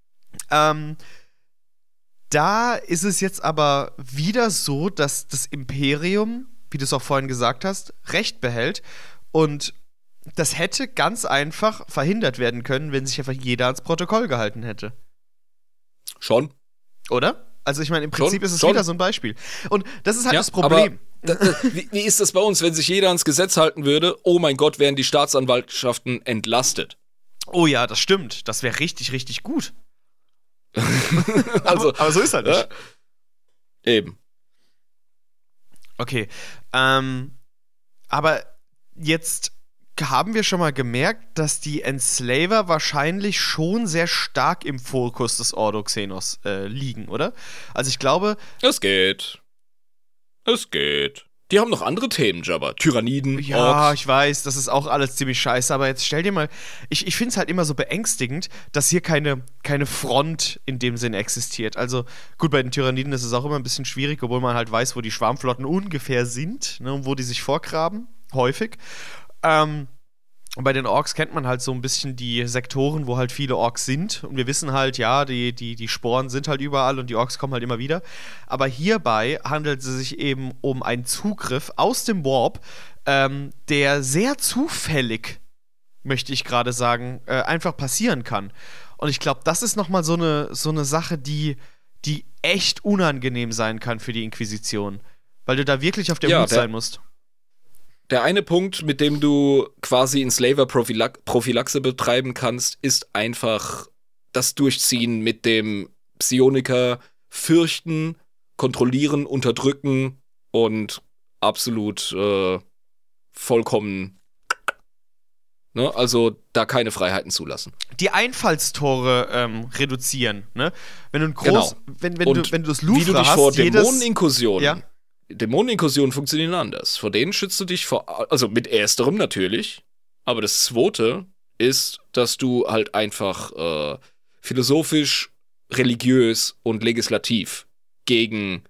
Da ist es jetzt aber wieder so, dass das Imperium, wie du es auch vorhin gesagt hast, Recht behält und das hätte ganz einfach verhindert werden können, wenn sich einfach jeder ans Protokoll gehalten hätte. Schon. Oder? Also ich meine, im Prinzip ist es schon. wieder so ein Beispiel. Und das ist halt Ja, das Problem. Wie ist das bei uns, wenn sich jeder ans Gesetz halten würde? Oh mein Gott, wären die Staatsanwaltschaften entlastet. Oh ja, das stimmt. Das wäre richtig, richtig gut. Also, aber so ist halt nicht. Eben. Okay. Aber jetzt haben wir schon mal gemerkt, dass die Enslaver wahrscheinlich schon sehr stark im Fokus des Ordo Xenos liegen, oder? Also ich glaube... Es geht. Die haben noch andere Themen, Jabba. Tyranniden, Ja, Orks. ich weiß, das ist auch alles ziemlich scheiße, aber jetzt stell dir mal, ich finde es halt immer so beängstigend, dass hier keine Front in dem Sinne existiert. Also gut, bei den Tyranniden ist es auch immer ein bisschen schwierig, obwohl man halt weiß, wo die Schwarmflotten ungefähr sind, ne, und wo die sich vorgraben, häufig. Und bei den Orks kennt man halt so ein bisschen die Sektoren, wo halt viele Orks sind. Und wir wissen halt, ja, die Sporen sind halt überall und die Orks kommen halt immer wieder. Aber hierbei handelt es sich eben um einen Zugriff aus dem Warp, der sehr zufällig, möchte ich gerade sagen, einfach passieren kann. Und ich glaube, das ist nochmal so eine Sache, die echt unangenehm sein kann für die Inquisition. Weil du da wirklich auf der Hut sein musst. Der eine Punkt, mit dem du quasi Enslaver-Prophylaxe betreiben kannst, ist einfach das Durchziehen mit dem Psioniker fürchten, kontrollieren, unterdrücken und absolut vollkommen, ne? Also da keine Freiheiten zulassen. Die Einfallstore reduzieren, ne? Wenn du wenn du das Louvre wie du dich hast, vor Dämoneninkursionen. Ja. Dämoneninkursionen funktionieren anders. Vor denen schützt du dich also mit ersterem natürlich, aber das zweite ist, dass du halt einfach philosophisch, religiös und legislativ gegen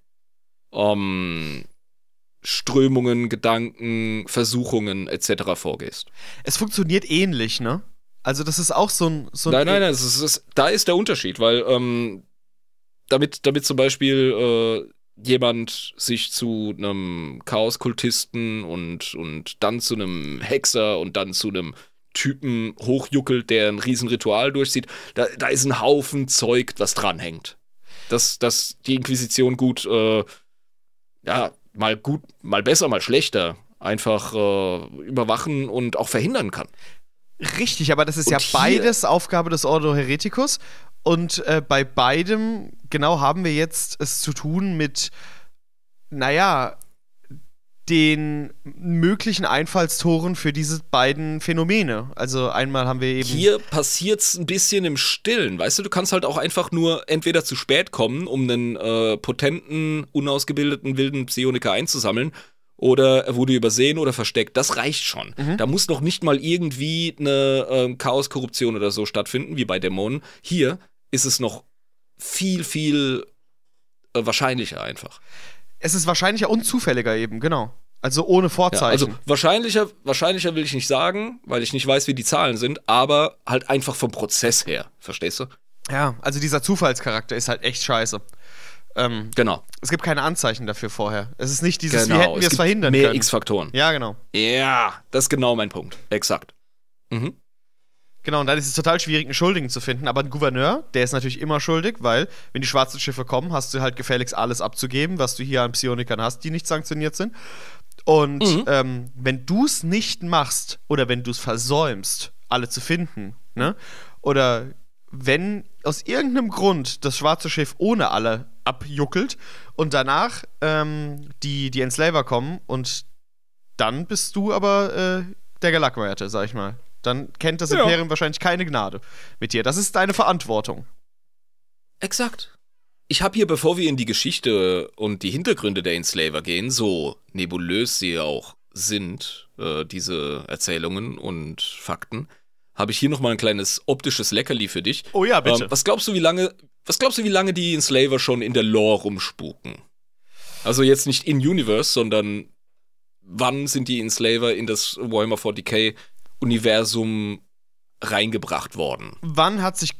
Strömungen, Gedanken, Versuchungen etc. vorgehst. Es funktioniert ähnlich, ne? Also das ist auch so ein Nein, da ist der Unterschied, weil damit zum Beispiel jemand sich zu einem Chaoskultisten und dann zu einem Hexer und dann zu einem Typen hochjuckelt, der ein Riesenritual durchzieht, da ist ein Haufen Zeug, was dranhängt. Dass die Inquisition mal besser, mal schlechter einfach überwachen und auch verhindern kann. Richtig, aber das ist Und ja hier- beides Aufgabe des Ordo Hereticus. Und bei beidem, genau, haben wir jetzt es zu tun mit, naja, den möglichen Einfallstoren für diese beiden Phänomene. Also einmal haben wir eben... Hier passiert's ein bisschen im Stillen, weißt du kannst halt auch einfach nur entweder zu spät kommen, um einen potenten, unausgebildeten, wilden Psioniker einzusammeln, oder er wurde übersehen oder versteckt. Das reicht schon. Da muss noch nicht mal irgendwie eine Chaoskorruption oder so stattfinden, wie bei Dämonen. Hier ist es noch viel, viel wahrscheinlicher einfach. Es ist wahrscheinlicher und zufälliger eben, genau. Also ohne Ja, Vorzeichen. also wahrscheinlicher will ich nicht sagen, weil ich nicht weiß, wie die Zahlen sind, aber halt einfach vom Prozess her, verstehst du? Ja, also dieser Zufallscharakter ist halt echt scheiße. Genau. Es gibt keine Anzeichen dafür vorher. Es ist nicht dieses, wie hätten wir es gibt verhindern mehr können. X-Faktoren. Ja, genau. Ja, das ist genau mein Punkt. Exakt. Mhm. Genau, und dann ist es total schwierig, einen Schuldigen zu finden. Aber ein Gouverneur, der ist natürlich immer schuldig, weil, wenn die schwarzen Schiffe kommen, hast du halt gefälligst alles abzugeben, was du hier an Psionikern hast, die nicht sanktioniert sind. Und wenn du es nicht machst oder wenn du es versäumst, alle zu finden, ne? Oder wenn aus irgendeinem Grund das schwarze Schiff ohne alle abjuckelt und danach die Enslaver kommen und dann bist du aber der Gelackmeierte, sag ich mal. Dann kennt das Imperium wahrscheinlich keine Gnade mit dir. Das ist deine Verantwortung. Exakt. Ich habe hier, bevor wir in die Geschichte und die Hintergründe der Enslaver gehen, so nebulös sie auch sind, diese Erzählungen und Fakten, habe ich hier noch mal ein kleines optisches Leckerli für dich. Oh ja, bitte. Was glaubst du, wie lange die Enslaver schon in der Lore rumspuken? Also jetzt nicht in Universe, sondern wann sind die Enslaver in das Warhammer 40k Universum reingebracht worden? Wann hat sich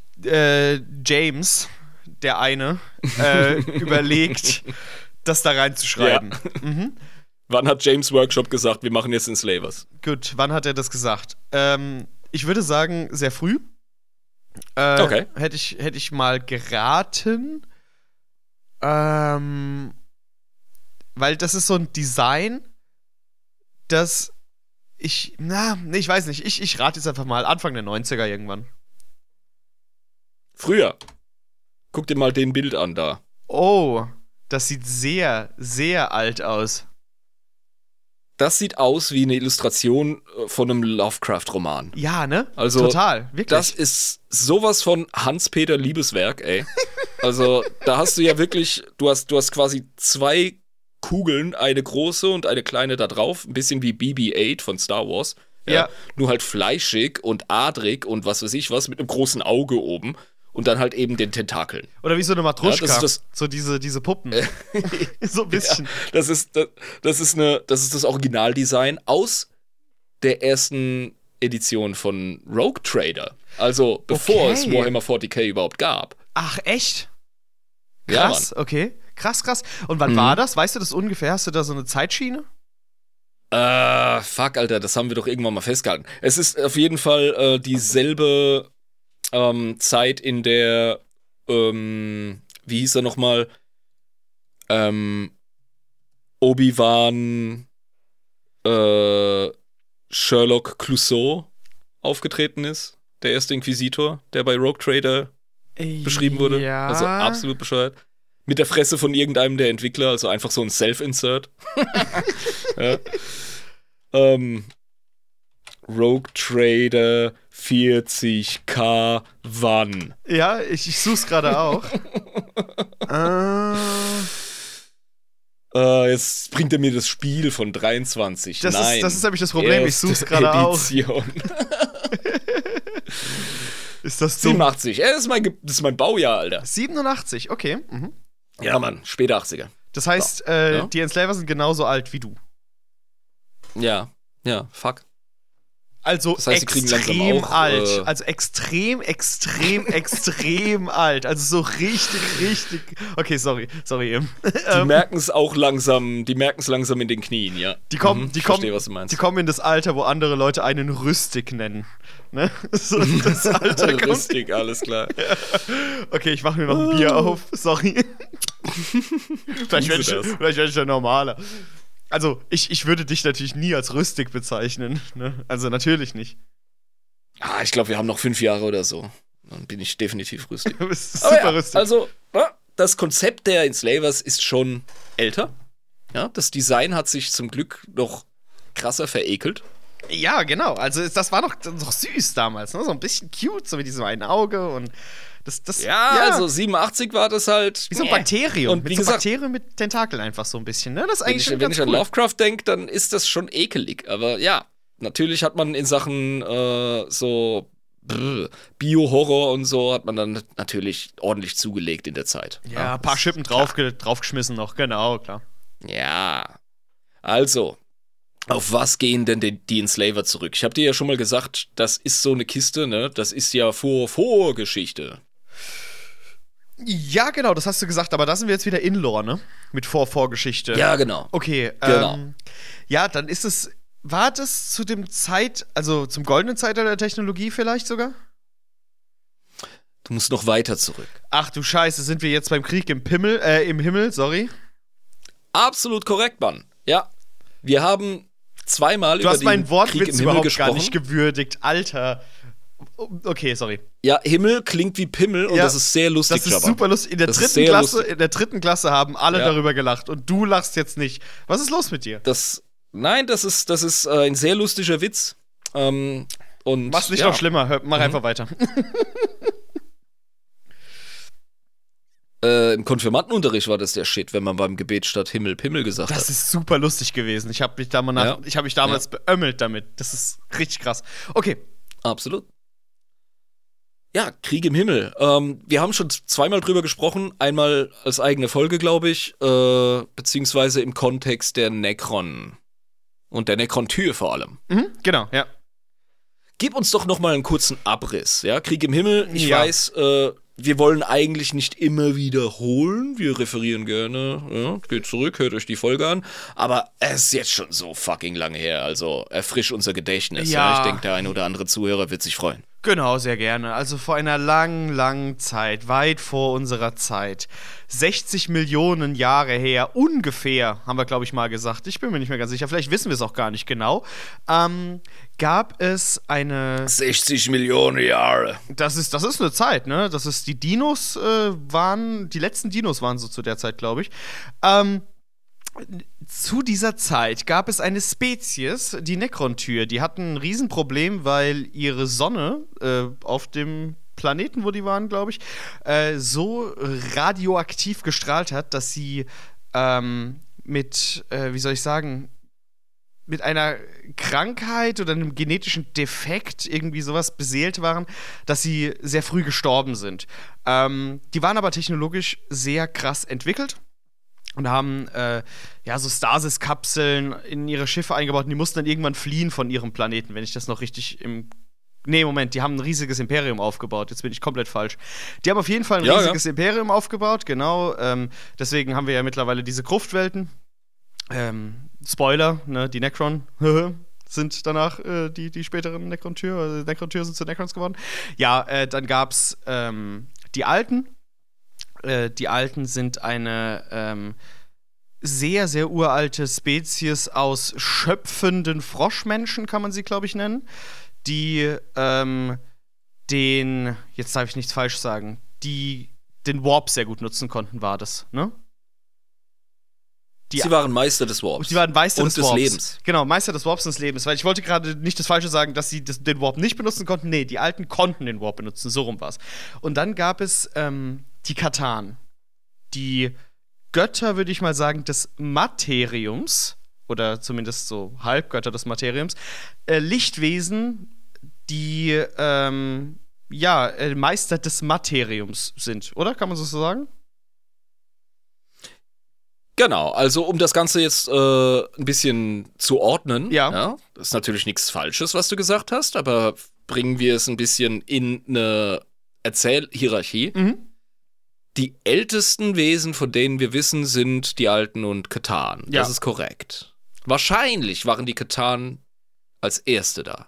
James, der eine, überlegt, das da reinzuschreiben? Ja. Mhm. Wann hat James Workshop gesagt, wir machen jetzt Enslavers? Gut, wann hat er das gesagt? Ich würde sagen, sehr früh. Okay. Hätte ich mal geraten. Weil das ist so ein Design, das ich weiß nicht. Ich rate jetzt einfach mal Anfang der 90er irgendwann. Früher. Guck dir mal den Bild an da. Oh, das sieht sehr, sehr alt aus. Das sieht aus wie eine Illustration von einem Lovecraft-Roman. Ja, ne? Also, total, wirklich. Das ist sowas von Hans-Peter Liebeswerk, ey. Also, da hast du ja wirklich, du hast quasi 2 Kugeln, eine große und eine kleine da drauf, ein bisschen wie BB-8 von Star Wars. Ja. Nur halt fleischig und adrig und was weiß ich was, mit einem großen Auge oben. Und dann halt eben den Tentakeln. Oder wie so eine Matruschka. Ja, das so diese Puppen. So ein bisschen. Ja, das ist das Originaldesign aus der ersten Edition von Rogue Trader. Also bevor es Warhammer 40k überhaupt gab. Ach, echt? Ja, Krass, Mann. okay. Krass. Und wann war das? Weißt du das ungefähr? Hast du da so eine Zeitschiene? Fuck, Alter, das haben wir doch irgendwann mal festgehalten. Es ist auf jeden Fall dieselbe Zeit, in der, wie hieß er nochmal, Obi-Wan Sherlock Clouseau aufgetreten ist, der erste Inquisitor, der bei Rogue Trader beschrieben wurde. Ja. Also absolut bescheuert. Mit der Fresse von irgendeinem der Entwickler, also einfach so ein Self-Insert. Ja. Rogue Trader 40k wann? Ja, ich such's gerade auch. Jetzt bringt er mir das Spiel von 23. Das Nein. ist nämlich das Problem, ich such's gerade auch. Ist das dumm? 87, das ist mein Baujahr, Alter. 87, okay. Mhm. Ja, Mann, späte 80er. Das heißt, Ja. die Enslaver sind genauso alt wie du. Ja, fuck. Also Das heißt, sie kriegen extrem langsam auch, alt. Also extrem alt. Also so richtig. Okay, sorry. Die merken es auch langsam, in den Knien, ja. Die kommen, Ich verstehe, was du meinst. die kommen in das Alter, wo andere Leute einen Rüstig nennen. Ne? So, das Alter kommt. Rüstig, alles klar. Okay, ich mache mir noch ein Bier auf. Sorry. Vielleicht werde ich ja normaler. Also, ich würde dich natürlich nie als rüstig bezeichnen. Ne? Also, natürlich nicht. Ich glaube, wir haben noch 5 Jahre oder so. Dann bin ich definitiv rüstig. Du bist Aber super ja, rüstig. also, das Konzept der Enslavers ist schon älter. Ja, das Design hat sich zum Glück noch krasser verekelt. Ja, genau. Also, das war noch süß damals. Ne? So ein bisschen cute, so mit diesem einen Auge und das. Ja, also 87 war das halt. Wie so ein Bakterium. Und wie mit so gesagt, Bakterien mit Tentakeln einfach so ein bisschen. Ne? Das ist wenn eigentlich ich, schon wenn ganz ich an cool. Lovecraft denke, dann ist das schon ekelig. Aber ja, natürlich hat man in Sachen so Bio-Horror und so, hat man dann natürlich ordentlich zugelegt in der Zeit. Ja, ein paar Schippen draufgeschmissen noch. Genau, klar. Ja. Also, auf was gehen denn die Enslaver zurück? Ich habe dir ja schon mal gesagt, das ist so eine Kiste, ne? Das ist ja Vorgeschichte. Ja, genau, das hast du gesagt, aber da sind wir jetzt wieder in Lore, ne? Mit Vorgeschichte. Ja, genau. Okay, Genau. Ja, dann ist es. War das zu dem also zum goldenen Zeitalter der Technologie vielleicht sogar? Du musst noch weiter zurück. Ach du Scheiße, sind wir jetzt beim Krieg im Himmel, sorry. Absolut korrekt, Mann. Ja. Wir haben zweimal Du über hast den meinen Krieg Wortwitz im Himmel überhaupt gesprochen. gar nicht gewürdigt, Alter. Okay, sorry. Ja, Himmel klingt wie Pimmel und Ja, das ist sehr lustig, Das ist Jabba. super lustig. In der Das ist sehr lustig. dritten Klasse haben alle Ja. darüber gelacht und du lachst jetzt nicht. Was ist los mit dir? Nein, das ist ein sehr lustiger Witz. Und Mach's nicht ja. noch schlimmer, mach einfach weiter. Im Konfirmandenunterricht war das der Shit, wenn man beim Gebet statt Himmel Pimmel gesagt Das hat. ist super lustig gewesen. Ich habe mich damals beömmelt damit. Das ist richtig krass. Okay. Absolut. Ja, Krieg im Himmel. Wir haben schon zweimal drüber gesprochen. Einmal als eigene Folge, glaube ich. Beziehungsweise im Kontext der Necron. Und der Necron-Tür vor allem. Mhm, genau, ja. Gib uns doch noch mal einen kurzen Abriss. Ja? Krieg im Himmel, ich Ja. weiß, wir wollen eigentlich nicht immer wiederholen. Wir referieren gerne. Ja, geht zurück, hört euch die Folge an. Aber es ist jetzt schon so fucking lange her. Also erfrisch unser Gedächtnis. Ja. Ich denke, der eine oder andere Zuhörer wird sich freuen. Genau, sehr gerne. Also vor einer langen, langen Zeit, weit vor unserer Zeit, 60 Millionen Jahre her, ungefähr, haben wir, glaube ich, mal gesagt, ich bin mir nicht mehr ganz sicher, vielleicht wissen wir es auch gar nicht genau, gab es eine... 60 Millionen Jahre. Das ist eine Zeit, ne? Das ist, die Dinos die letzten Dinos waren so zu der Zeit, glaube ich. Zu dieser Zeit gab es eine Spezies, die Necron-Tyr. Die hatten ein Riesenproblem, weil ihre Sonne auf dem Planeten, wo die waren, glaube ich, so radioaktiv gestrahlt hat, dass sie mit einer Krankheit oder einem genetischen Defekt irgendwie sowas beseelt waren, dass sie sehr früh gestorben sind. Die waren aber technologisch sehr krass entwickelt. Und haben so Stasis-Kapseln in ihre Schiffe eingebaut und die mussten dann irgendwann fliehen von ihrem Planeten, wenn ich das noch richtig die haben ein riesiges Imperium aufgebaut. Jetzt bin ich komplett falsch. Die haben auf jeden Fall ein riesiges Imperium aufgebaut, genau. Deswegen haben wir ja mittlerweile diese Gruftwelten. Spoiler, ne, die Necron sind danach die späteren Necron-Tyr, also Necron-Tyr sind zu Necrons geworden. Ja, dann gab's die Alten. Die Alten sind eine sehr, sehr uralte Spezies aus schöpfenden Froschmenschen, kann man sie, glaube ich, nennen, die jetzt darf ich nichts falsch sagen, die den Warp sehr gut nutzen konnten, war das, ne? Sie waren Meister des Warps. Sie waren Meister und des Warps. Lebens. Genau, Meister des Warps und des Lebens. Weil ich wollte gerade nicht das Falsche sagen, dass sie den Warp nicht benutzen konnten. Nee, die Alten konnten den Warp benutzen. So rum war's. Und dann gab es die Katan. Die Götter, würde ich mal sagen, des Materiums. Oder zumindest so Halbgötter des Materiums. Lichtwesen, die Meister des Materiums sind. Oder? Kann man so sagen? Genau, also um das Ganze jetzt ein bisschen zu ordnen, ja, das ist natürlich nichts Falsches, was du gesagt hast, aber bringen wir es ein bisschen in eine Erzählhierarchie. Mhm. Die ältesten Wesen, von denen wir wissen, sind die Alten und Katan. Ja. Das ist korrekt. Wahrscheinlich waren die Katan als Erste da.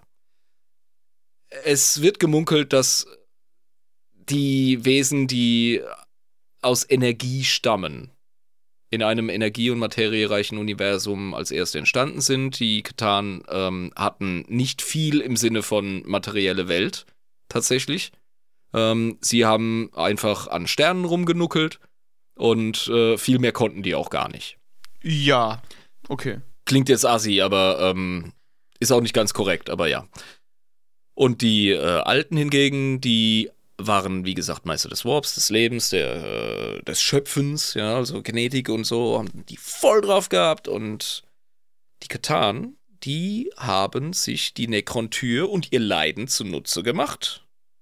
Es wird gemunkelt, dass die Wesen, die aus Energie stammen, in einem energie- und materiereichen Universum als Erste entstanden sind. Die Katan hatten nicht viel im Sinne von materielle Welt, tatsächlich. Sie haben einfach an Sternen rumgenuckelt und viel mehr konnten die auch gar nicht. Ja, okay. Klingt jetzt assi, aber ist auch nicht ganz korrekt, aber ja. Und die Alten hingegen, die waren, wie gesagt, Meister des Warps, des Lebens, des Schöpfens, ja, also Genetik und so, haben die voll drauf gehabt. Und die Katan, die haben sich die Necron-Tyr und ihr Leiden zunutze gemacht.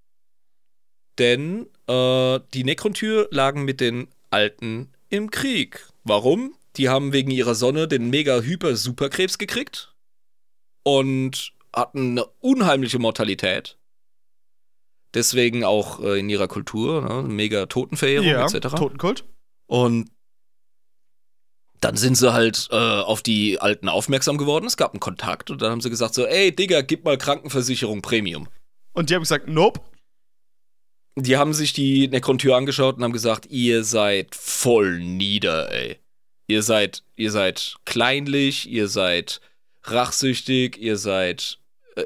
Denn die Necron-Tyr lagen mit den Alten im Krieg. Warum? Die haben wegen ihrer Sonne den Mega-Hyper-Superkrebs gekriegt und hatten eine unheimliche Mortalität. Deswegen auch in ihrer Kultur, ne, mega Totenverehrung etc. Totenkult. Und dann sind sie halt auf die Alten aufmerksam geworden. Es gab einen Kontakt und dann haben sie gesagt so, ey Digga, gib mal Krankenversicherung Premium. Und die haben gesagt, nope. Die haben sich die Necron-Tyr angeschaut und haben gesagt, ihr seid voll nieder, ey. Ihr seid kleinlich, ihr seid rachsüchtig, ihr seid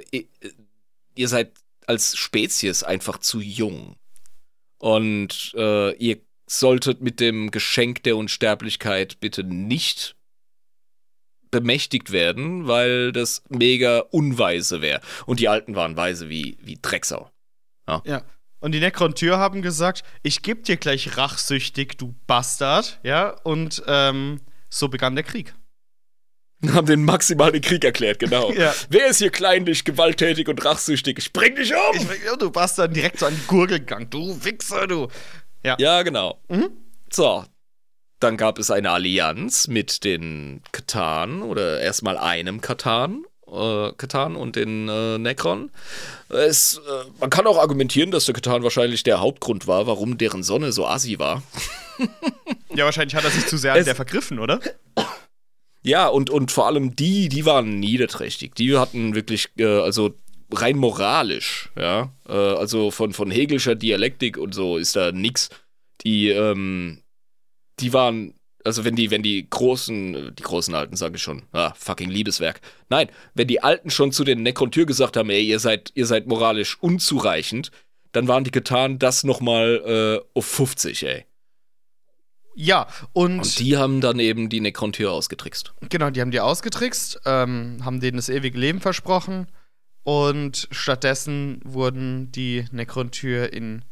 als Spezies einfach zu jung. Und ihr solltet mit dem Geschenk der Unsterblichkeit bitte nicht bemächtigt werden, weil das mega unweise wäre. Und die Alten waren weise wie Drecksau. Ja. Und die Necron-Tyr haben gesagt, ich geb dir gleich rachsüchtig, du Bastard. Ja, und so begann der Krieg. Haben den maximalen Krieg erklärt, genau. Ja. Wer ist hier kleinlich, gewalttätig und rachsüchtig? Ich bring dich um! Du Bastard, direkt so an die Gurgel gegangen. Du Wichser, du. Ja, genau. Mhm. So, dann gab es eine Allianz mit den Katan oder erstmal einem Katan Catan und den Necron. Man kann auch argumentieren, dass der Catan wahrscheinlich der Hauptgrund war, warum deren Sonne so assi war. Ja, wahrscheinlich hat er sich zu sehr an der vergriffen, oder? Ja, und vor allem die waren niederträchtig. Die hatten wirklich, also rein moralisch, ja, also von Hegelscher Dialektik und so ist da nix. Die waren, also wenn die großen Alten, sage ich schon, fucking Liebeswerk. Nein, wenn die Alten schon zu den Nekrontyr gesagt haben, ey, ihr seid moralisch unzureichend, dann waren die Catan das nochmal auf 50, ey. Ja, und die haben dann eben die Nekrontyr ausgetrickst. Genau, die haben die ausgetrickst, haben denen das ewige Leben versprochen und stattdessen wurden die Nekrontyr in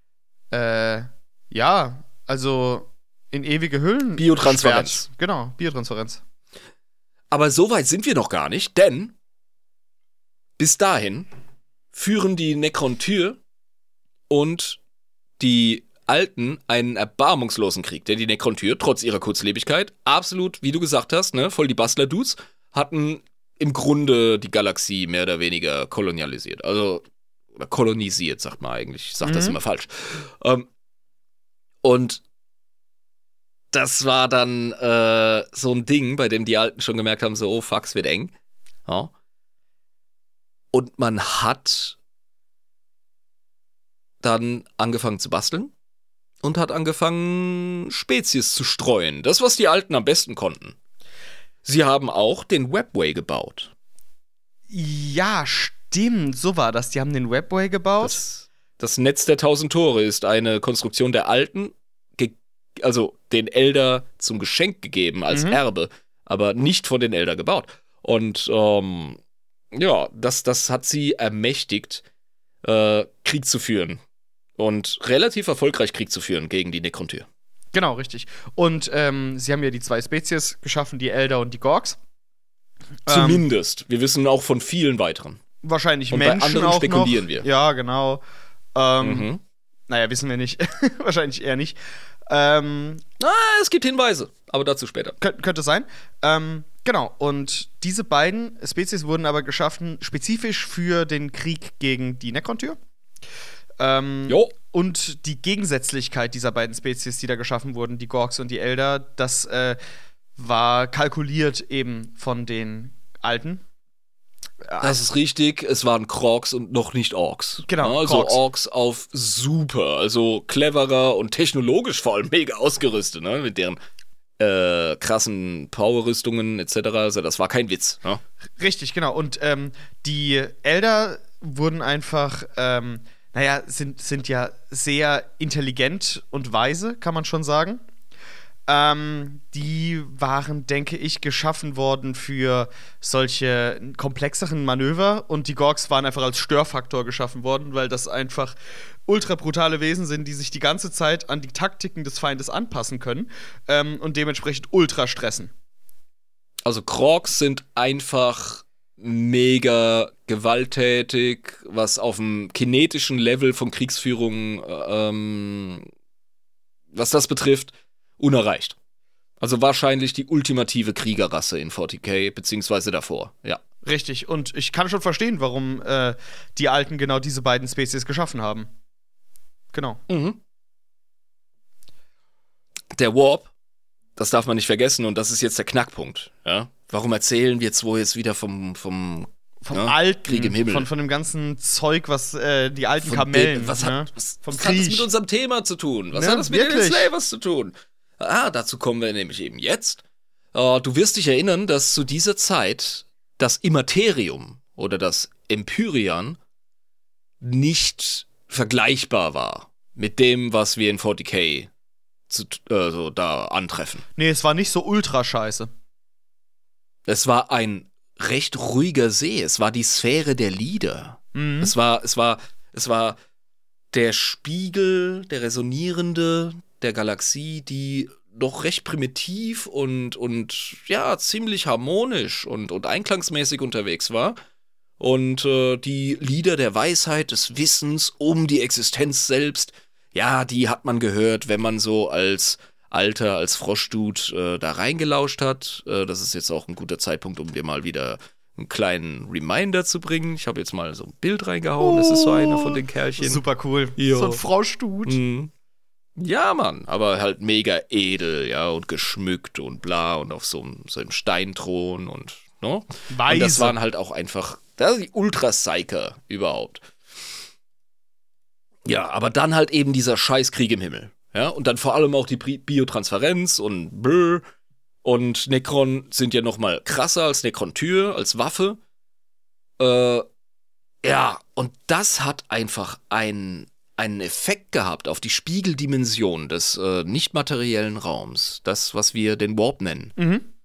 in ewige Hüllen Biotransferenz. gesperrt. Genau, Biotransferenz. Aber so weit sind wir noch gar nicht, denn bis dahin führen die Nekrontyr und die Alten einen erbarmungslosen Krieg, denn die Nekrontyr, trotz ihrer Kurzlebigkeit, absolut, wie du gesagt hast, ne, voll die Bastler-Dudes, hatten im Grunde die Galaxie mehr oder weniger kolonialisiert. Also, oder kolonisiert, sagt man eigentlich. Ich sag das immer falsch. Und das war dann so ein Ding, bei dem die Alten schon gemerkt haben, so, oh fuck, es wird eng. Ja. Und man hat dann angefangen zu basteln und hat angefangen, Spezies zu streuen. Das, was die Alten am besten konnten. Sie haben auch den Webway gebaut. Ja, stimmt, so war das. Die haben den Webway gebaut. Das Netz der 1000 Tore ist eine Konstruktion der Alten, also den Elder zum Geschenk gegeben als Erbe, aber nicht von den Elder gebaut. Und das hat sie ermächtigt, Krieg zu führen. Und relativ erfolgreich Krieg zu führen gegen die Nekrontyr. Genau, richtig. Und sie haben ja die zwei Spezies geschaffen, die Elder und die Gorks. Zumindest. Wir wissen auch von vielen weiteren. Wahrscheinlich und Menschen bei anderen auch spekulieren noch. wir. Ja, genau. Naja, wissen wir nicht. Wahrscheinlich eher nicht. Es gibt Hinweise, aber dazu später. Könnte sein. Genau, und diese beiden Spezies wurden aber geschaffen spezifisch für den Krieg gegen die Nekrontyr. Und die Gegensätzlichkeit dieser beiden Spezies, die da geschaffen wurden, die Gorks und die Elder, das war kalkuliert eben von den Alten. Das ist richtig, es waren Krogs und noch nicht Orks. Genau, also Krogs. Orks auf super, also cleverer und technologisch vor allem mega ausgerüstet, ne? Mit deren krassen Powerrüstungen etc. Also das war kein Witz. Ne? Richtig, genau. Und die Elder wurden einfach, sind ja sehr intelligent und weise, kann man schon sagen. Die waren, denke ich, geschaffen worden für solche komplexeren Manöver und die Gorks waren einfach als Störfaktor geschaffen worden, weil das einfach ultra brutale Wesen sind, die sich die ganze Zeit an die Taktiken des Feindes anpassen können und dementsprechend ultra stressen. Also Krogs sind einfach mega gewalttätig, was auf dem kinetischen Level von Kriegsführung, was das betrifft, unerreicht. Also wahrscheinlich die ultimative Kriegerrasse in 40k, beziehungsweise davor, ja. Richtig, und ich kann schon verstehen, warum die Alten genau diese beiden Spezies geschaffen haben. Genau. Der Warp, das darf man nicht vergessen, und das ist jetzt der Knackpunkt, ja. Warum erzählen wir jetzt wieder vom Alten, Krieg im Himmel? Von dem ganzen Zeug, was die alten Kamellen. Was hat das mit unserem Thema zu tun? Was Ja, hat das mit den wirklich? Enslavers zu tun? Dazu kommen wir nämlich eben jetzt. Du wirst dich erinnern, dass zu dieser Zeit das Immaterium oder das Empyrean nicht vergleichbar war mit dem, was wir in 40k da antreffen. Nee, es war nicht so ultra scheiße. Es war ein recht ruhiger See. Es war die Sphäre der Lieder. Es war der Spiegel, der resonierende der Galaxie, die doch recht primitiv und ja, ziemlich harmonisch und einklangsmäßig unterwegs war. Und die Lieder der Weisheit, des Wissens um die Existenz selbst, die hat man gehört, wenn man so als Froschdude da reingelauscht hat. Das ist jetzt auch ein guter Zeitpunkt, um dir mal wieder einen kleinen Reminder zu bringen. Ich habe jetzt mal so ein Bild reingehauen. Das ist so einer von den Kerlchen. Super cool. Jo. So ein Froschstut. Mhm. Ja, Mann, aber halt mega edel, ja, und geschmückt und bla und auf so einem Steinthron und, ne? Weise. Und das waren halt auch einfach, das sind die Ultra-Psyker überhaupt. Ja, aber dann halt eben dieser Scheißkrieg im Himmel, ja, und dann vor allem auch die Biotransferenz und Brr und Necron sind ja nochmal krasser als Necron-Tür, als Waffe. Ja, und das hat einfach einen Effekt gehabt auf die Spiegeldimension des nicht materiellen Raums, das, was wir den Warp nennen,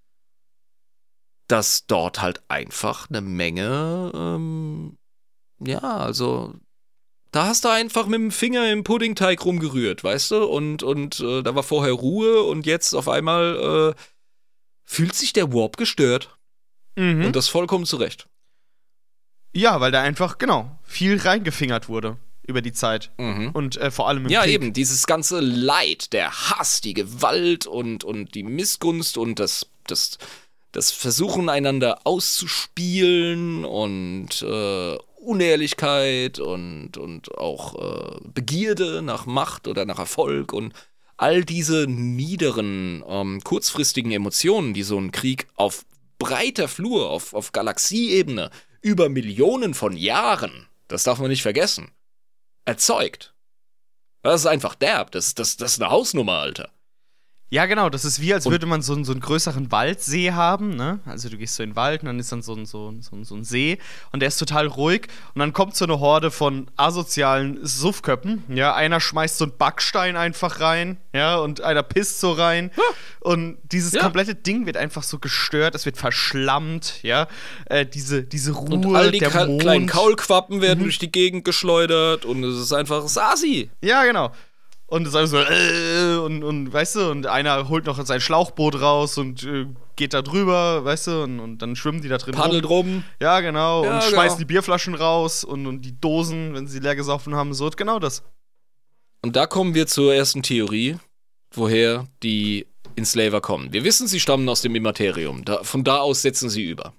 dass dort halt einfach eine Menge, ja, also da hast du einfach mit dem Finger im Puddingteig rumgerührt, weißt du, und da war vorher Ruhe und jetzt auf einmal fühlt sich der Warp gestört und das vollkommen zurecht. Ja, weil da einfach, genau, viel reingefingert wurde über die Zeit. Und vor allem im Ja, Krieg. eben, dieses ganze Leid, der Hass, die Gewalt und die Missgunst und das Versuchen, einander auszuspielen und Unehrlichkeit und auch Begierde nach Macht oder nach Erfolg und all diese niederen, kurzfristigen Emotionen, die so ein Krieg auf breiter Flur, auf Galaxieebene, über Millionen von Jahren, das darf man nicht vergessen, erzeugt. Das ist einfach derb. Das ist eine Hausnummer, Alter. Ja, genau, das ist wie, als würde man so einen größeren Waldsee haben, ne? Also du gehst so in den Wald und dann ist dann so ein See und der ist total ruhig und dann kommt so eine Horde von asozialen Suffköppen, ja? Einer schmeißt so einen Backstein einfach rein, ja? Und einer pisst so rein und dieses komplette Ding wird einfach so gestört, es wird verschlammt, ja? Diese Ruhe, und all die der Mond. kleinen Kaulquappen werden durch die Gegend geschleudert und es ist einfach Sasi. Ja, genau. Und es ist alles so, und weißt du, und einer holt noch sein Schlauchboot raus und geht da drüber, weißt du, und dann schwimmen die da drin Paddelt rum. Ja, genau, Ja, und schmeißen genau. die Bierflaschen raus und die Dosen, wenn sie leer gesoffen haben, so, genau das. Und da kommen wir zur ersten Theorie, woher die Enslaver kommen. Wir wissen, sie stammen aus dem Immaterium. Von da aus setzen sie über.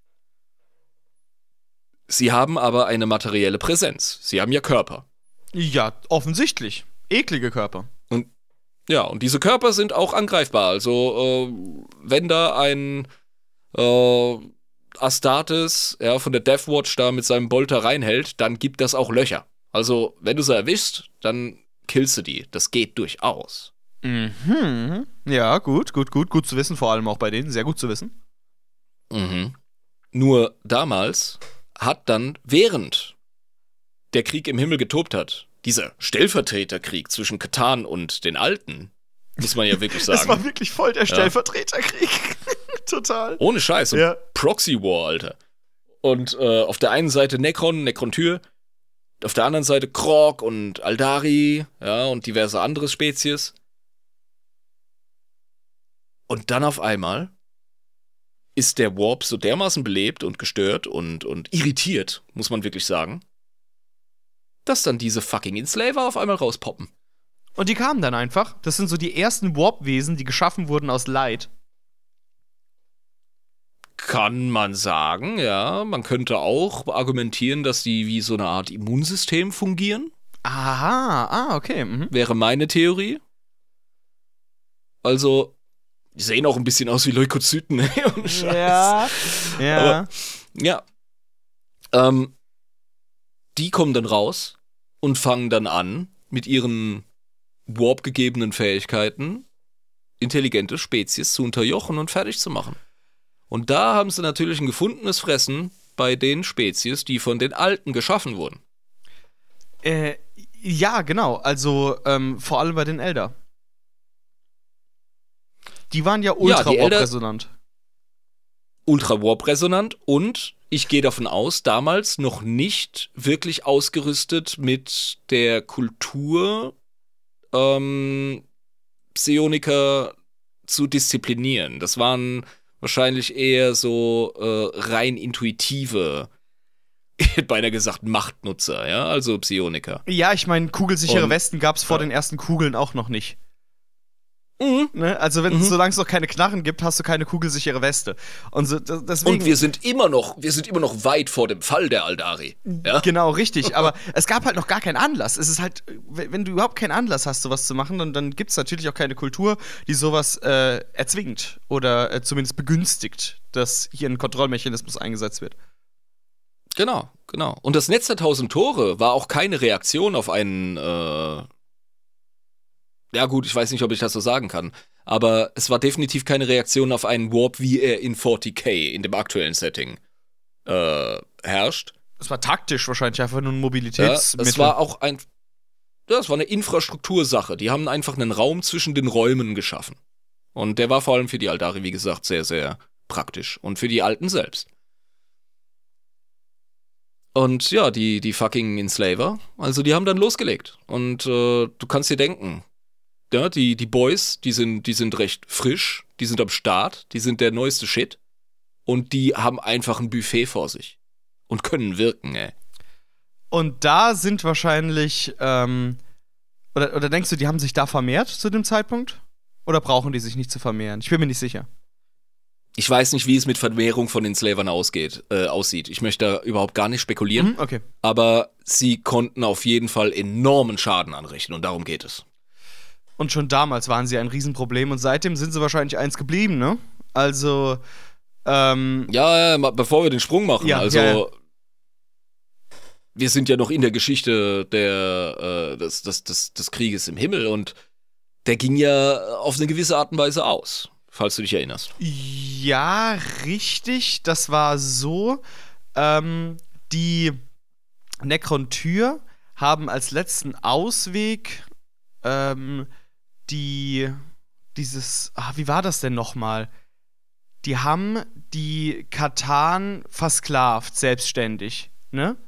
Sie haben aber eine materielle Präsenz. Sie haben ja Körper. Ja, offensichtlich. Eklige Körper. Ja, und diese Körper sind auch angreifbar. Also, wenn da ein Astartes von der Deathwatch da mit seinem Bolter reinhält, dann gibt das auch Löcher. Also, wenn du sie erwischst, dann killst du die. Das geht durchaus. Ja, gut zu wissen, vor allem auch bei denen, sehr gut zu wissen. Nur damals hat dann, während der Krieg im Himmel getobt hat, dieser Stellvertreterkrieg zwischen Katan und den Alten, muss man ja wirklich sagen. Das war wirklich voll der Stellvertreterkrieg. Total. Ohne Scheiß. Und Ja. Proxy War, Alter. Und auf der einen Seite Necron-Tür, auf der anderen Seite Krog und Aldari, ja, und diverse andere Spezies. Und dann auf einmal ist der Warp so dermaßen belebt und gestört und irritiert, muss man wirklich sagen, dass dann diese fucking Enslaver auf einmal rauspoppen. Und die kamen dann einfach. Das sind so die ersten Warp-Wesen, die geschaffen wurden aus Leid. Kann man sagen, ja. Man könnte auch argumentieren, dass die wie so eine Art Immunsystem fungieren. Aha, okay. Wäre meine Theorie. Also, die sehen auch ein bisschen aus wie Leukozyten, ey, ohne Scheiß. Ja. Aber, ja. Die kommen dann raus und fangen dann an, mit ihren Warp-gegebenen Fähigkeiten intelligente Spezies zu unterjochen und fertig zu machen. Und da haben sie natürlich ein gefundenes Fressen bei den Spezies, die von den Alten geschaffen wurden. Ja, genau. Also, vor allem bei den Elder. Die waren ja ultra-warp-resonant. Ultra-Warp-resonant und ich gehe davon aus, damals noch nicht wirklich ausgerüstet mit der Kultur, Psioniker zu disziplinieren. Das waren wahrscheinlich eher so rein intuitive, ich hätte beinahe gesagt Machtnutzer, ja, also Psioniker. Ja, ich meine, kugelsichere Und- Westen gab's vor den ersten Kugeln auch noch nicht. Ne? Also solange es noch keine Knarren gibt, hast du keine kugelsichere Weste. Und so, deswegen. Und wir sind immer noch weit vor dem Fall der Aldari. Ja? Genau, richtig. Aber es gab halt noch gar keinen Anlass. Es ist halt, wenn du überhaupt keinen Anlass hast, sowas zu machen, dann gibt es natürlich auch keine Kultur, die sowas erzwingt oder zumindest begünstigt, dass hier ein Kontrollmechanismus eingesetzt wird. Genau. Und das Netz der 1000 Tore war auch keine Reaktion auf einen, ja gut, ich weiß nicht, ob ich das so sagen kann, aber es war definitiv keine Reaktion auf einen Warp, wie er in 40k, in dem aktuellen Setting, herrscht. Es war taktisch wahrscheinlich einfach nur ein Mobilitätsmittel. Es war auch es war eine Infrastruktursache. Die haben einfach einen Raum zwischen den Räumen geschaffen. Und der war vor allem für die Aldari, wie gesagt, sehr, sehr praktisch. Und für die Alten selbst. Und ja, die fucking Enslaver, also die haben dann losgelegt. Und du kannst dir denken, ja, die Boys, die sind recht frisch, die sind am Start, die sind der neueste Shit. Und die haben einfach ein Buffet vor sich. Und können wirken, ey. Und da sind wahrscheinlich, oder denkst du, die haben sich da vermehrt zu dem Zeitpunkt? Oder brauchen die sich nicht zu vermehren? Ich bin mir nicht sicher. Ich weiß nicht, wie es mit Vermehrung von den Slavern aussieht. Ich möchte da überhaupt gar nicht spekulieren. Okay. Aber sie konnten auf jeden Fall enormen Schaden anrichten und darum geht es. Und schon damals waren sie ein Riesenproblem und seitdem sind sie wahrscheinlich eins geblieben, ne? Also, Ja, bevor wir den Sprung machen, Ja. Wir sind ja noch in der Geschichte des Krieges im Himmel und der ging ja auf eine gewisse Art und Weise aus, falls du dich erinnerst. Ja, richtig. Das war so. Die Necron-Tür haben als letzten Ausweg wie war das denn nochmal? Die haben die Katan versklavt, selbstständig, ne?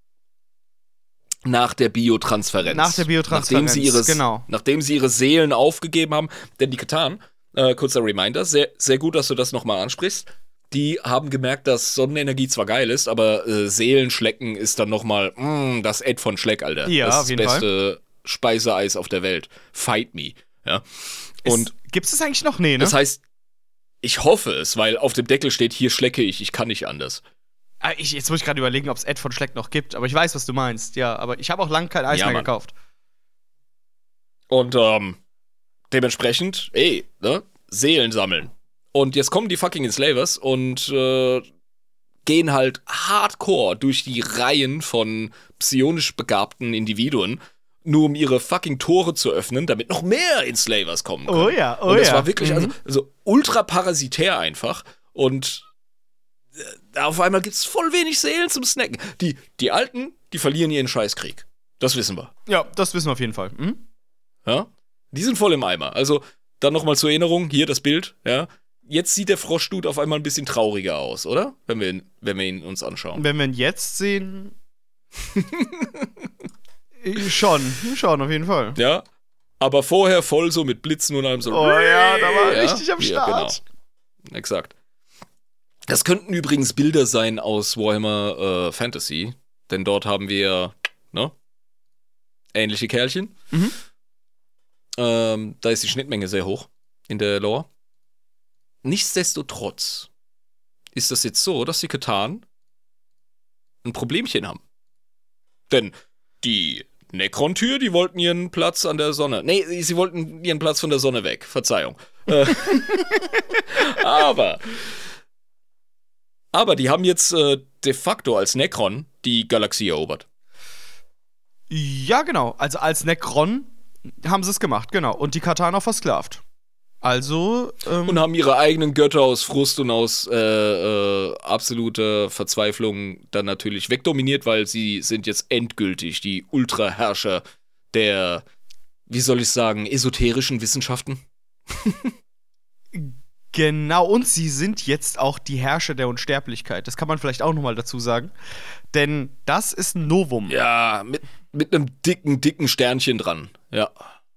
Nach der Biotransferenz. Nachdem sie ihre Seelen aufgegeben haben. Denn die Katan, kurzer Reminder, sehr, sehr gut, dass du das nochmal ansprichst. Die haben gemerkt, dass Sonnenenergie zwar geil ist, aber Seelenschlecken ist dann nochmal das Ed von Schleck, Alter. Ja, das auf jeden Fall. beste Speiseeis auf der Welt. Fight me. Ja. Und gibt's das eigentlich noch? Nee, ne? das heißt, ich hoffe es, weil auf dem Deckel steht, hier schlecke ich kann nicht anders. Jetzt muss ich gerade überlegen, ob es Ed von Schleck noch gibt, aber ich weiß, was du meinst. Ja, aber ich habe auch lange kein Eis mehr gekauft. Und dementsprechend, Seelen sammeln. Und jetzt kommen die fucking Enslavers und gehen halt hardcore durch die Reihen von psionisch begabten Individuen, nur um ihre fucking Tore zu öffnen, damit noch mehr Enslavers kommen können. Oh ja. Und das war wirklich also ultra parasitär einfach. Und auf einmal gibt's voll wenig Seelen zum Snacken. Die Alten, die verlieren ihren Scheißkrieg. Das wissen wir. Ja, das wissen wir auf jeden Fall. Ja? Die sind voll im Eimer. Also, dann nochmal zur Erinnerung, hier das Bild, ja. Jetzt sieht der Froschdude auf einmal ein bisschen trauriger aus, oder? Wenn wir ihn uns anschauen. Wenn wir ihn jetzt sehen. Schon, auf jeden Fall. Ja. Aber vorher voll so mit Blitzen und allem so. Oh ja, da war er richtig am Start. Ja, genau. Exakt. Das könnten übrigens Bilder sein aus Warhammer Fantasy, denn dort haben wir, ähnliche Kerlchen. Da ist die Schnittmenge sehr hoch in der Lore. Nichtsdestotrotz ist das jetzt so, dass die Katan ein Problemchen haben. Denn die Necron-Tür, die wollten ihren Platz an der Sonne. Nee, sie wollten ihren Platz von der Sonne weg. Verzeihung. Aber die haben jetzt de facto als Necron die Galaxie erobert. Ja, genau. Also als Necron haben sie es gemacht, genau. Und die Katan auch versklavt. Also, und haben ihre eigenen Götter aus Frust und aus absoluter Verzweiflung dann natürlich wegdominiert, weil sie sind jetzt endgültig die Ultraherrscher der, wie soll ich sagen, esoterischen Wissenschaften. Genau, und sie sind jetzt auch die Herrscher der Unsterblichkeit. Das kann man vielleicht auch nochmal dazu sagen. Denn das ist ein Novum. Ja, mit einem dicken Sternchen dran, ja.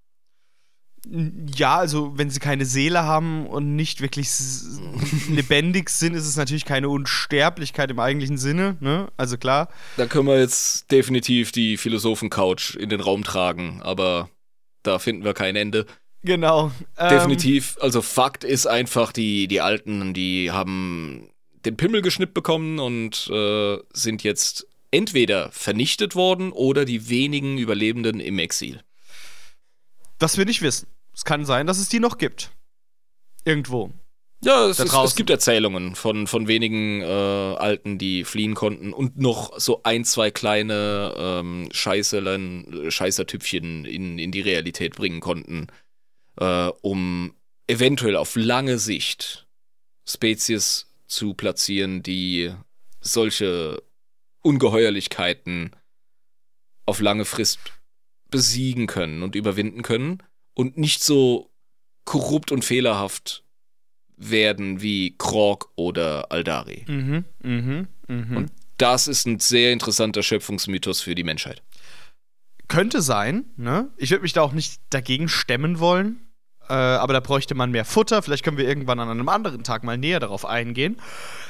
Ja, also wenn sie keine Seele haben und nicht wirklich lebendig sind, ist es natürlich keine Unsterblichkeit im eigentlichen Sinne, ne? Also klar. Da können wir jetzt definitiv die Philosophen-Couch in den Raum tragen, aber da finden wir kein Ende. Genau. Definitiv. Also Fakt ist einfach, die Alten, die haben den Pimmel geschnippt bekommen und sind jetzt entweder vernichtet worden oder die wenigen Überlebenden im Exil. Das wir nicht wissen. Es kann sein, dass es die noch gibt. Irgendwo. Ja, es gibt Erzählungen von wenigen Alten, die fliehen konnten und noch so ein, zwei kleine Scheißertüpfchen in die Realität bringen konnten, um eventuell auf lange Sicht Spezies zu platzieren, die solche Ungeheuerlichkeiten auf lange Frist besiegen können und überwinden können und nicht so korrupt und fehlerhaft werden wie Krog oder Aldari. Und das ist ein sehr interessanter Schöpfungsmythos für die Menschheit. Könnte sein, ne? Ich würde mich da auch nicht dagegen stemmen wollen, aber da bräuchte man mehr Futter. Vielleicht können wir irgendwann an einem anderen Tag mal näher darauf eingehen.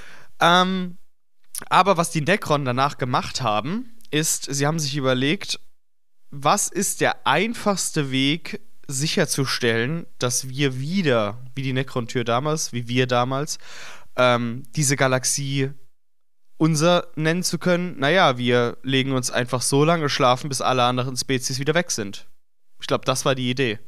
Aber was die Necron danach gemacht haben, ist, sie haben sich überlegt, was ist der einfachste Weg, sicherzustellen, dass wir wieder, wie die Necron-Tür damals, wie wir damals, diese Galaxie unser nennen zu können. Naja, wir legen uns einfach so lange schlafen, bis alle anderen Spezies wieder weg sind. Ich glaube, das war die Idee.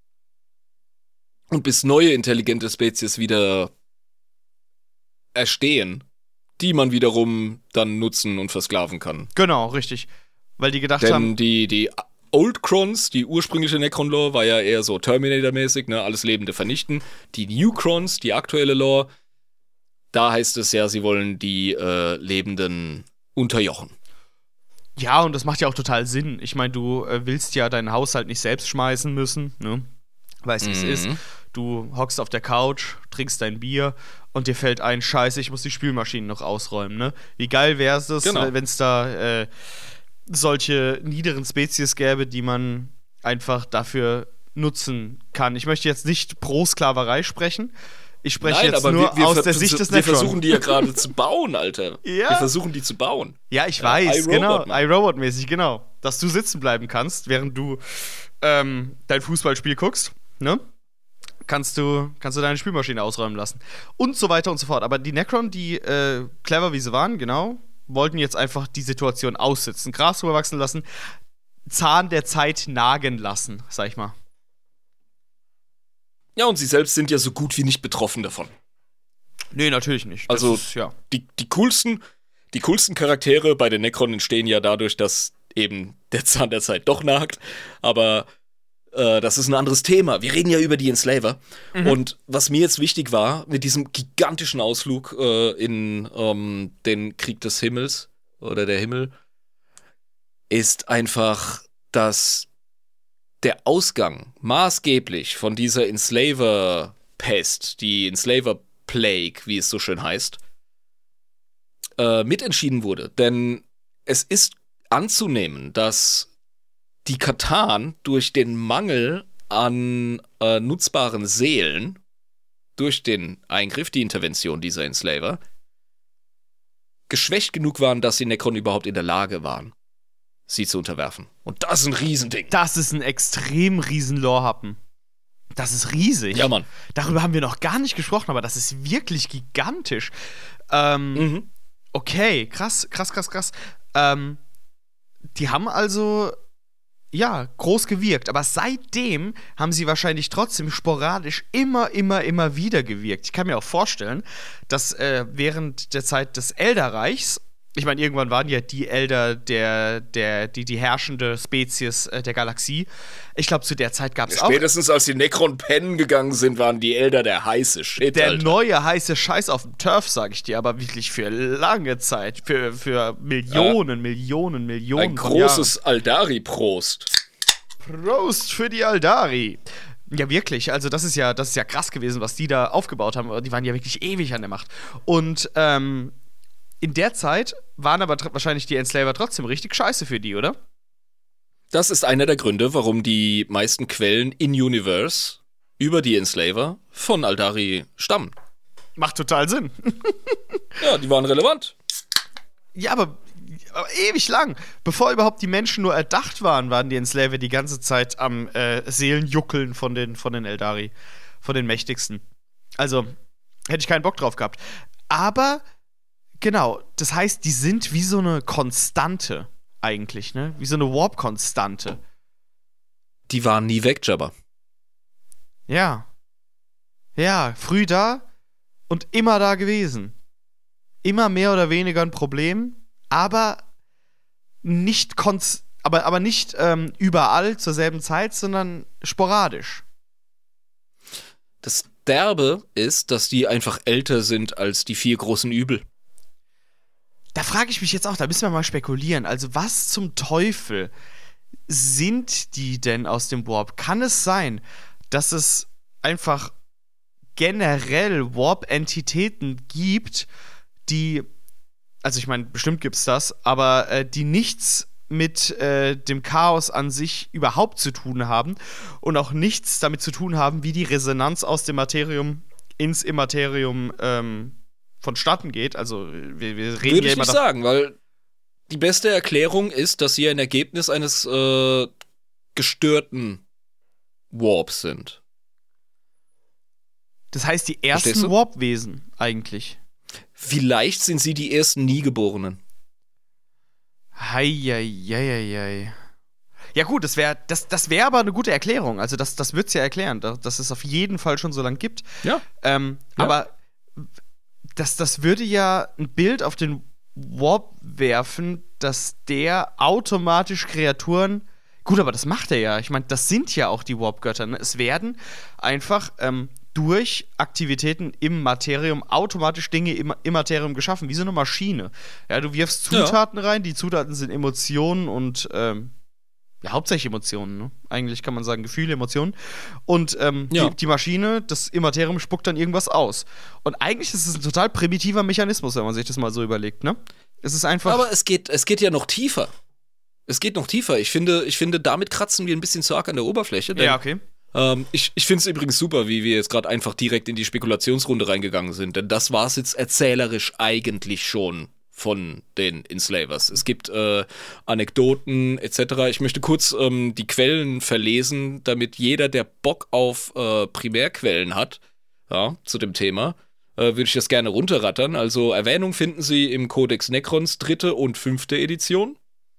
Und bis neue intelligente Spezies wieder erstehen, die man wiederum dann nutzen und versklaven kann. Genau, richtig. Weil die gedacht haben... Denn die Old Crons, die ursprüngliche Necron-Lore, war ja eher so Terminator-mäßig, ne, alles Lebende vernichten. Die New Crons, die aktuelle Lore, da heißt es ja, sie wollen die Lebenden unterjochen. Ja, und das macht ja auch total Sinn. Ich meine, du willst ja deinen Haushalt nicht selbst schmeißen müssen, ne? Weißt du, wie es ist. Du hockst auf der Couch, trinkst dein Bier und dir fällt ein, scheiße, ich muss die Spülmaschine noch ausräumen, ne? Wie geil wäre es, genau, wenn es da solche niederen Spezies gäbe, die man einfach dafür nutzen kann. Ich möchte jetzt nicht pro Sklaverei sprechen. Ich spreche jetzt nur aus der Sicht des Necron. Wir versuchen die ja gerade zu bauen, Alter. Ja. Wir versuchen die zu bauen. Ja, ich weiß, genau. iRobot-mäßig, genau. Dass du sitzen bleiben kannst, während du dein Fußballspiel guckst, ne? Kannst du deine Spülmaschine ausräumen lassen. Und so weiter und so fort. Aber die Necron, die clever wie sie waren, genau, wollten jetzt einfach die Situation aussitzen, Gras drüber wachsen lassen, Zahn der Zeit nagen lassen, sag ich mal. Ja, und sie selbst sind ja so gut wie nicht betroffen davon. Nee, natürlich nicht. Also, das ist, ja. die coolsten Charaktere bei den Necron entstehen ja dadurch, dass eben der Zahn der Zeit doch nagt. Aber das ist ein anderes Thema. Wir reden ja über die Enslaver. Und was mir jetzt wichtig war, mit diesem gigantischen Ausflug in den Krieg des Himmels oder der Himmel, ist einfach, dass der Ausgang maßgeblich von dieser Enslaver-Pest, die Enslaver-Plague, wie es so schön heißt, mitentschieden wurde. Denn es ist anzunehmen, dass die Katan durch den Mangel an nutzbaren Seelen, durch den Eingriff, die Intervention dieser Enslaver, geschwächt genug waren, dass die Necron überhaupt in der Lage waren, sie zu unterwerfen. Und das ist ein Riesending. Das ist ein extrem riesen Lorehappen. Das ist riesig. Ja, Mann. Darüber haben wir noch gar nicht gesprochen, aber das ist wirklich gigantisch. Okay, krass. Die haben also, ja, groß gewirkt. Aber seitdem haben sie wahrscheinlich trotzdem sporadisch immer wieder gewirkt. Ich kann mir auch vorstellen, dass während der Zeit des Elderreichs, ich meine, irgendwann waren ja die Elder die herrschende Spezies der Galaxie. Ich glaube, zu der Zeit gab es auch... Spätestens als die Necron pennen gegangen sind, waren die Elder der heiße Shit, Der Alter. neue heiße Scheiß auf dem Turf, sag ich dir, aber wirklich für lange Zeit. Für Millionen Ein großes Aldari-Prost. Prost für die Aldari. Ja, wirklich. Also, das ist ja krass gewesen, was die da aufgebaut haben. Die waren ja wirklich ewig an der Macht. Und, in der Zeit waren aber wahrscheinlich die Enslaver trotzdem richtig scheiße für die, oder? Das ist einer der Gründe, warum die meisten Quellen in Universe über die Enslaver von Aldari stammen. Macht total Sinn. Ja, die waren relevant. Ja, aber ewig lang. Bevor überhaupt die Menschen nur erdacht waren die Enslaver die ganze Zeit am Seelenjuckeln von den Eldari, von den Mächtigsten. Also, hätte ich keinen Bock drauf gehabt. Aber, genau, das heißt, die sind wie so eine Konstante eigentlich, ne? Wie so eine Warp-Konstante. Die waren nie weg, Jabba. Ja. Ja, früh da und immer da gewesen. Immer mehr oder weniger ein Problem, aber nicht aber nicht überall zur selben Zeit, sondern sporadisch. Das Derbe ist, dass die einfach älter sind als die 4 großen Übel. Da frage ich mich jetzt auch, da müssen wir mal spekulieren. Also, was zum Teufel sind die denn aus dem Warp? Kann es sein, dass es einfach generell Warp-Entitäten gibt, die, also ich meine, bestimmt gibt's das, aber die nichts mit dem Chaos an sich überhaupt zu tun haben und auch nichts damit zu tun haben, wie die Resonanz aus dem Materium ins Immaterium vonstatten geht. Also wir reden Würde ja ich immer nicht sagen, weil die beste Erklärung ist, dass sie ein Ergebnis eines gestörten Warps sind. Das heißt, die ersten Warp-Wesen eigentlich. Vielleicht sind sie die ersten Niegeborenen. Heieieiei. Ja gut, das wär aber eine gute Erklärung. Also das wird's ja erklären, dass es auf jeden Fall schon so lange gibt. Ja. Aber das würde ja ein Bild auf den Warp werfen, dass der automatisch Kreaturen. Gut, aber das macht er ja. Ich meine, das sind ja auch die Warp-Götter. Ne? Es werden einfach durch Aktivitäten im Materium automatisch Dinge im Materium geschaffen, wie so eine Maschine. Ja, du wirfst Zutaten rein, die Zutaten sind Emotionen und hauptsächlich Emotionen, ne? Eigentlich kann man sagen Gefühle, Emotionen. Und die Maschine, das Immaterium spuckt dann irgendwas aus. Und eigentlich ist es ein total primitiver Mechanismus, wenn man sich das mal so überlegt, ne? Es ist einfach. Aber es geht ja noch tiefer. Es geht noch tiefer. Ich finde, damit kratzen wir ein bisschen zu arg an der Oberfläche. Denn, ja, okay. Ich finde es übrigens super, wie wir jetzt gerade einfach direkt in die Spekulationsrunde reingegangen sind. Denn das war es jetzt erzählerisch eigentlich schon von den Enslavers. Es gibt Anekdoten etc. Ich möchte kurz die Quellen verlesen, damit jeder, der Bock auf Primärquellen hat, zu dem Thema, würde ich das gerne runterrattern. Also Erwähnung finden Sie im Codex Necrons 3. und 5. Edition.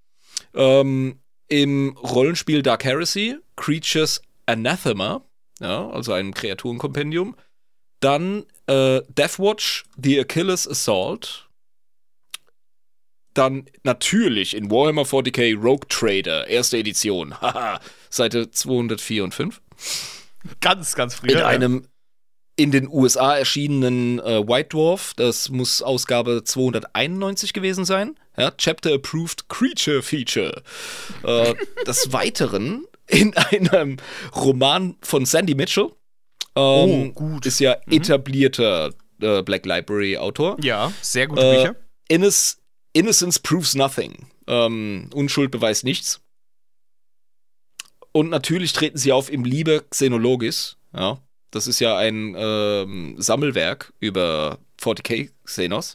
Im Rollenspiel Dark Heresy, Creatures Anathema, also ein Kreaturenkompendium. Dann Deathwatch, The Achilles Assault. Dann natürlich in Warhammer 40k Rogue Trader, 1. Edition. Haha, Seite 204 und 5. Ganz, ganz früh. In einem in den USA erschienenen White Dwarf, das muss Ausgabe 291 gewesen sein. Ja, Chapter Approved Creature Feature. Des Weiteren in einem Roman von Sandy Mitchell. Gut. Ist ja etablierter Black Library Autor. Ja, sehr gute Bücher. Innocence Proves Nothing. Unschuld beweist nichts. Und natürlich treten sie auf im Liber Xenologis. Ja, das ist ja ein Sammelwerk über 40k Xenos.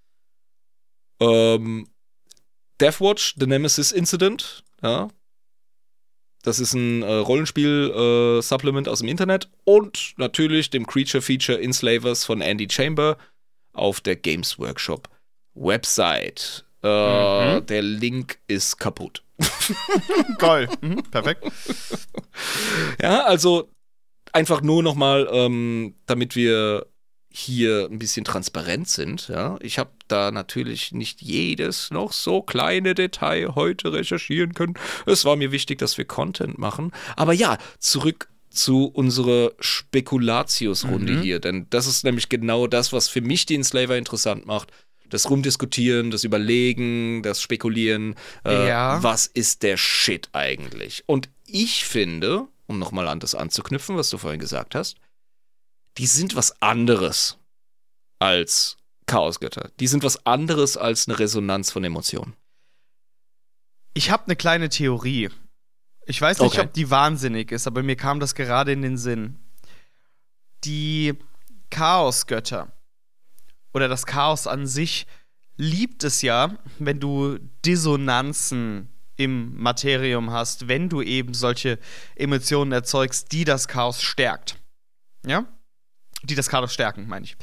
Deathwatch, The Nemesis Incident. Ja. Das ist ein Rollenspiel-Supplement aus dem Internet. Und natürlich dem Creature-Feature Enslavers von Andy Chamber auf der Games Workshop Website. Der Link ist kaputt. Geil. Perfekt. Ja, also einfach nur nochmal, damit wir hier ein bisschen transparent sind. Ja? Ich habe da natürlich nicht jedes noch so kleine Detail heute recherchieren können. Es war mir wichtig, dass wir Content machen. Aber ja, zurück zu unserer Spekulatius-Runde hier. Denn das ist nämlich genau das, was für mich die Enslaver interessant macht. Das Rumdiskutieren, das Überlegen, das Spekulieren. Was ist der Shit eigentlich? Und ich finde, um nochmal an das anzuknüpfen, was du vorhin gesagt hast, die sind was anderes als Chaosgötter. Die sind was anderes als eine Resonanz von Emotionen. Ich habe eine kleine Theorie. Ich weiß nicht, ob die wahnsinnig ist, aber mir kam das gerade in den Sinn. Die Chaosgötter oder das Chaos an sich liebt es ja, wenn du Dissonanzen im Materium hast, wenn du eben solche Emotionen erzeugst, die das Chaos stärkt. Ja? Die das Chaos stärken, meine ich.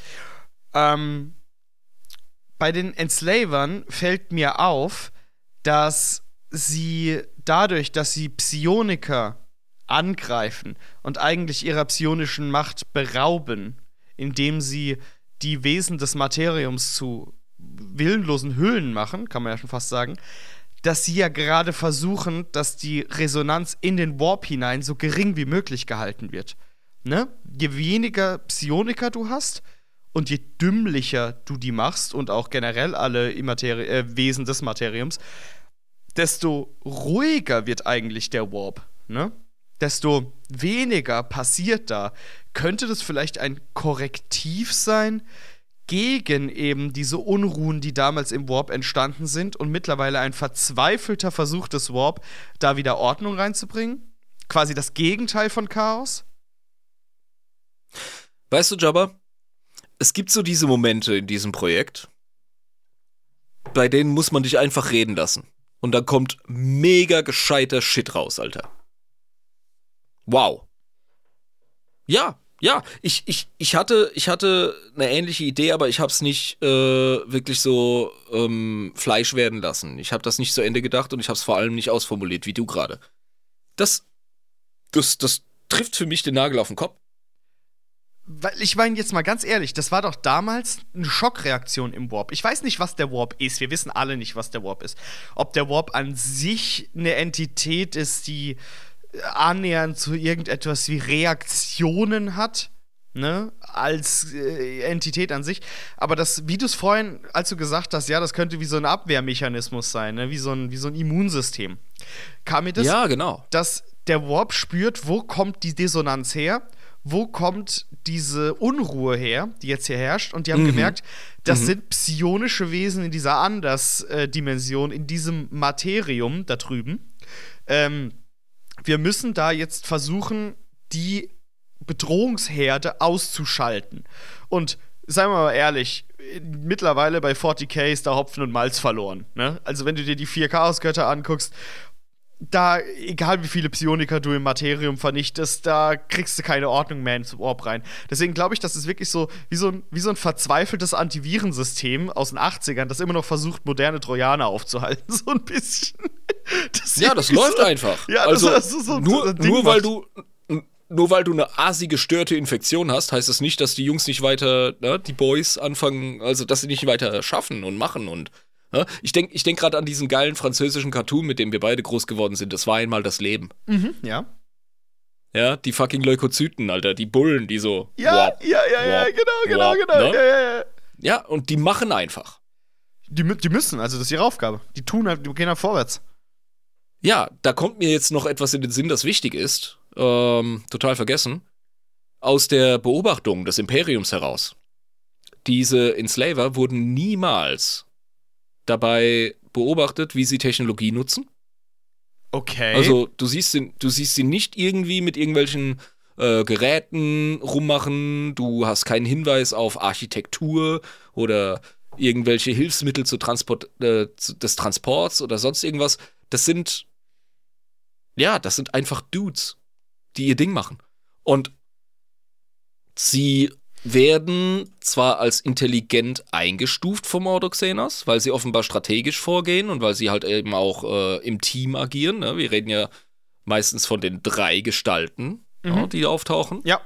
Bei den Enslavern fällt mir auf, dass sie dadurch, dass sie Psioniker angreifen und eigentlich ihrer psionischen Macht berauben, indem sie die Wesen des Materiums zu willenlosen Hüllen machen, kann man ja schon fast sagen, dass sie ja gerade versuchen, dass die Resonanz in den Warp hinein so gering wie möglich gehalten wird. Ne? Je weniger Psioniker du hast und je dümmlicher du die machst und auch generell alle Wesen des Materiums, desto ruhiger wird eigentlich der Warp, ne? Desto weniger passiert da. Könnte das vielleicht ein Korrektiv sein gegen eben diese Unruhen, die damals im Warp entstanden sind und mittlerweile ein verzweifelter Versuch des Warp, da wieder Ordnung reinzubringen? Quasi das Gegenteil von Chaos? Weißt du, Jabba, es gibt so diese Momente in diesem Projekt, bei denen muss man dich einfach reden lassen. Und dann kommt mega gescheiter Shit raus, Alter. Wow. Ja, ich hatte eine ähnliche Idee, aber ich hab's nicht wirklich so Fleisch werden lassen. Ich hab das nicht zu Ende gedacht und ich hab's vor allem nicht ausformuliert, wie du gerade. Das trifft für mich den Nagel auf den Kopf. Weil ich meine jetzt mal ganz ehrlich, das war doch damals eine Schockreaktion im Warp. Ich weiß nicht, was der Warp ist. Wir wissen alle nicht, was der Warp ist. Ob der Warp an sich eine Entität ist, die annähernd zu irgendetwas wie Reaktionen hat, ne, als Entität an sich. Aber das, wie du es vorhin, als du gesagt hast, ja, das könnte wie so ein Abwehrmechanismus sein, ne, wie so ein Immunsystem. Kam mir das, ja, genau, dass der Warp spürt, wo kommt die Dissonanz her? Wo kommt diese Unruhe her, die jetzt hier herrscht? Und die haben gemerkt, das sind psionische Wesen in dieser Andersdimension, in diesem Materium da drüben. Wir müssen da jetzt versuchen, die Bedrohungsherde auszuschalten. Und seien wir mal ehrlich, mittlerweile bei 40k ist da Hopfen und Malz verloren. Ne? Also wenn du dir die 4 Chaosgötter anguckst, da, egal wie viele Psioniker du im Materium vernichtest, da kriegst du keine Ordnung mehr ins Warp rein. Deswegen glaube ich, das ist wirklich so wie so ein verzweifeltes Antivirensystem aus den 80ern, das immer noch versucht, moderne Trojaner aufzuhalten. So ein bisschen. Das läuft einfach. Ja, also, das ist so nur weil du eine asi gestörte Infektion hast, heißt das nicht, dass die Jungs nicht weiter, ne, die Boys anfangen, also dass sie nicht weiter schaffen und machen und ne? Ich denk gerade an diesen geilen französischen Cartoon, mit dem wir beide groß geworden sind. Das war einmal das Leben. Ja. Ja, die fucking Leukozyten, Alter, die Bullen, die so. Ja, warp, genau. Ne? Ja, und die machen einfach. Die müssen, also das ist ihre Aufgabe. Die tun halt, die gehen halt vorwärts. Ja, da kommt mir jetzt noch etwas in den Sinn, das wichtig ist. Total vergessen. Aus der Beobachtung des Imperiums heraus. Diese Enslaver wurden niemals dabei beobachtet, wie sie Technologie nutzen. Okay. Also du siehst sie nicht irgendwie mit irgendwelchen Geräten rummachen, du hast keinen Hinweis auf Architektur oder irgendwelche Hilfsmittel des Transports oder sonst irgendwas. Das sind einfach Dudes, die ihr Ding machen. Und sie werden zwar als intelligent eingestuft vom Ordoxenos, weil sie offenbar strategisch vorgehen und weil sie halt eben auch im Team agieren. Ne? Wir reden ja meistens von den 3 Gestalten, die auftauchen. Ja.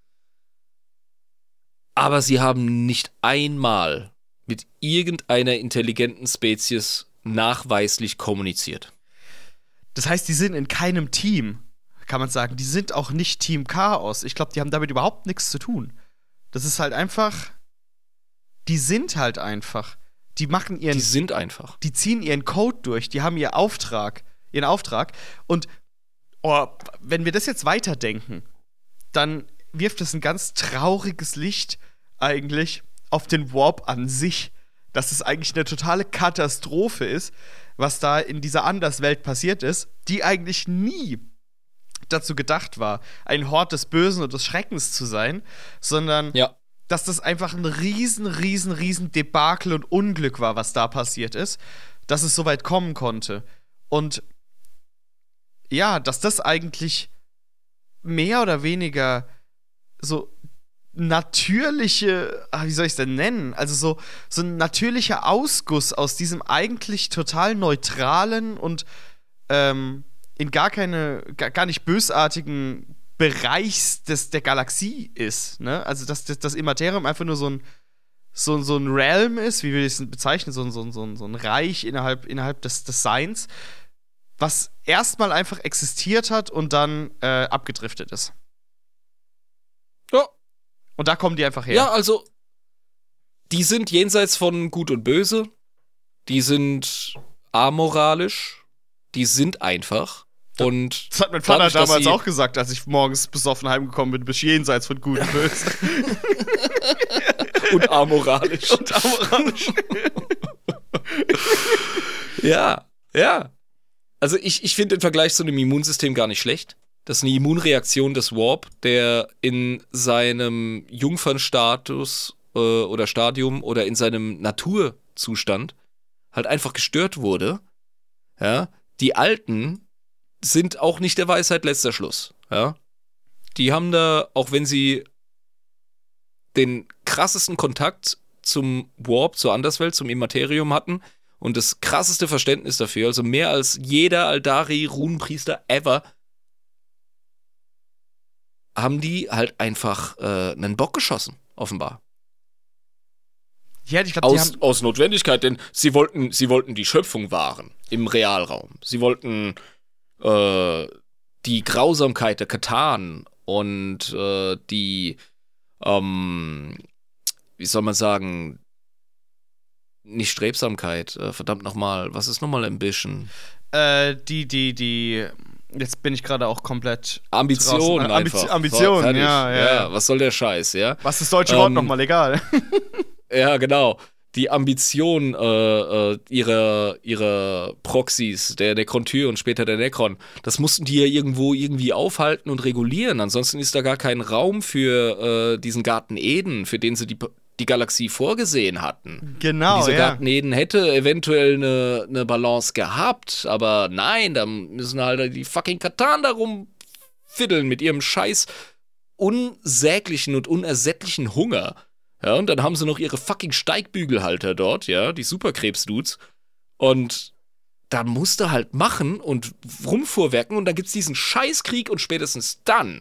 Aber sie haben nicht einmal mit irgendeiner intelligenten Spezies nachweislich kommuniziert. Das heißt, die sind in keinem Team, kann man sagen. Die sind auch nicht Team Chaos. Ich glaube, die haben damit überhaupt nichts zu tun. Das ist halt einfach. Die sind halt einfach. Die machen ihren. Die sind einfach. Die ziehen ihren Code durch. Die haben ihren Auftrag. Und wenn wir das jetzt weiterdenken, dann wirft es ein ganz trauriges Licht eigentlich auf den Warp an sich. Dass es eigentlich eine totale Katastrophe ist, was da in dieser Anderswelt passiert ist, die eigentlich nie dazu gedacht war, ein Hort des Bösen und des Schreckens zu sein, sondern dass das einfach ein riesen Debakel und Unglück war, was da passiert ist, dass es so weit kommen konnte. Und ja, dass das eigentlich mehr oder weniger so natürliche, wie soll ich es denn nennen? Also so ein natürlicher Ausguss aus diesem eigentlich total neutralen und in gar nicht bösartigen Bereichs der Galaxie ist, ne? Also dass das Immaterium einfach nur so ein Realm ist, wie wir es bezeichnen, so ein Reich innerhalb des Seins, was erstmal einfach existiert hat und dann abgedriftet ist. Ja. Und da kommen die einfach her. Ja, also, die sind jenseits von Gut und Böse, die sind amoralisch, die sind einfach. Und das hat mein Vater damals auch gesagt, als ich morgens besoffen heimgekommen bin, bis jenseits von Gut und Böse. Und amoralisch. Ja. Also ich finde den Vergleich zu einem Immunsystem gar nicht schlecht. Das ist eine Immunreaktion des Warp, der in seinem Jungfernstatus oder Stadium oder in seinem Naturzustand halt einfach gestört wurde. Ja, die Alten sind auch nicht der Weisheit letzter Schluss. Ja, die haben da, auch wenn sie den krassesten Kontakt zum Warp, zur Anderswelt, zum Immaterium hatten und das krasseste Verständnis dafür, also mehr als jeder Aldari-Runenpriester ever, haben die halt einfach einen Bock geschossen, offenbar. Ja, ich glaube, aus Notwendigkeit, denn sie wollten die Schöpfung wahren im Realraum. Sie wollten die Grausamkeit der Katan und die, wie soll man sagen, nicht Strebsamkeit, verdammt nochmal, was ist nochmal Ambition? Jetzt bin ich gerade auch komplett Ambition draußen. einfach. Ambition, ja. Was soll der Scheiß, ja? Was ist das deutsche Wort nochmal, egal. Ja, genau. Die Ambition ihrer Proxys, der Necron-Tyr und später der Necron, das mussten die ja irgendwie aufhalten und regulieren. Ansonsten ist da gar kein Raum für diesen Garten Eden, für den sie die Galaxie vorgesehen hatten. Genau, Dieser Garten Eden hätte eventuell eine Balance gehabt, aber nein, da müssen halt die fucking Katan da rumfiddeln mit ihrem scheiß unsäglichen und unersättlichen Hunger. Ja, und dann haben sie noch ihre fucking Steigbügelhalter dort, ja, die Superkrebs-Dudes. Und da musst du halt machen und rumfuhrwerken und dann gibt's diesen Scheißkrieg und spätestens dann,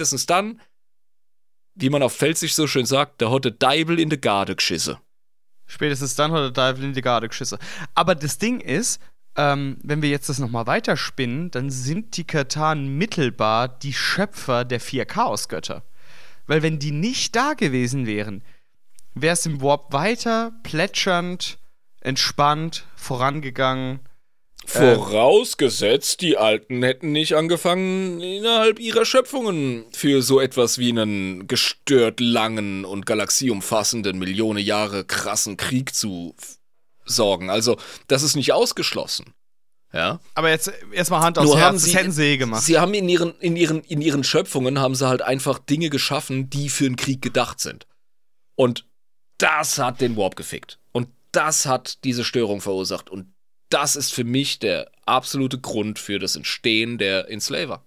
wie man auf Pfälzisch so schön sagt, da hat der Deibel in de Garde geschisse. Spätestens dann hat der Deibel in die Garde geschissen. Aber das Ding ist, wenn wir jetzt das nochmal weiterspinnen, dann sind die Katan mittelbar die Schöpfer der 4 Chaosgötter. Weil wenn die nicht da gewesen wären, wäre es im Warp weiter plätschernd, entspannt, vorangegangen. Vorausgesetzt, die Alten hätten nicht angefangen, innerhalb ihrer Schöpfungen für so etwas wie einen gestört langen und galaxieumfassenden, Millionen Jahre krassen Krieg zu sorgen. Also, das ist nicht ausgeschlossen. Ja? Aber jetzt erstmal Hand aufs Herz, das hätten sie gemacht. Sie haben in ihren Schöpfungen haben sie halt einfach Dinge geschaffen, die für einen Krieg gedacht sind. Und das hat den Warp gefickt. Und das hat diese Störung verursacht. Und das ist für mich der absolute Grund für das Entstehen der Enslaver.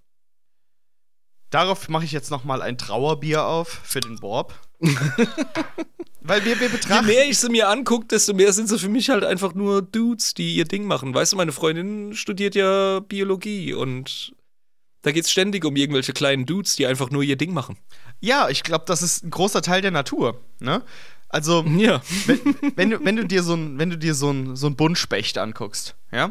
Darauf mache ich jetzt nochmal ein Trauerbier auf für den Warp. Weil wir betrachten. Je mehr ich sie mir angucke, desto mehr sind sie für mich halt einfach nur Dudes, die ihr Ding machen. Weißt du, meine Freundin studiert ja Biologie und da geht's ständig um irgendwelche kleinen Dudes, die einfach nur ihr Ding machen. Ja, ich glaube, das ist ein großer Teil der Natur, ne? Also, ja. wenn du dir so ein Buntspecht anguckst, ja?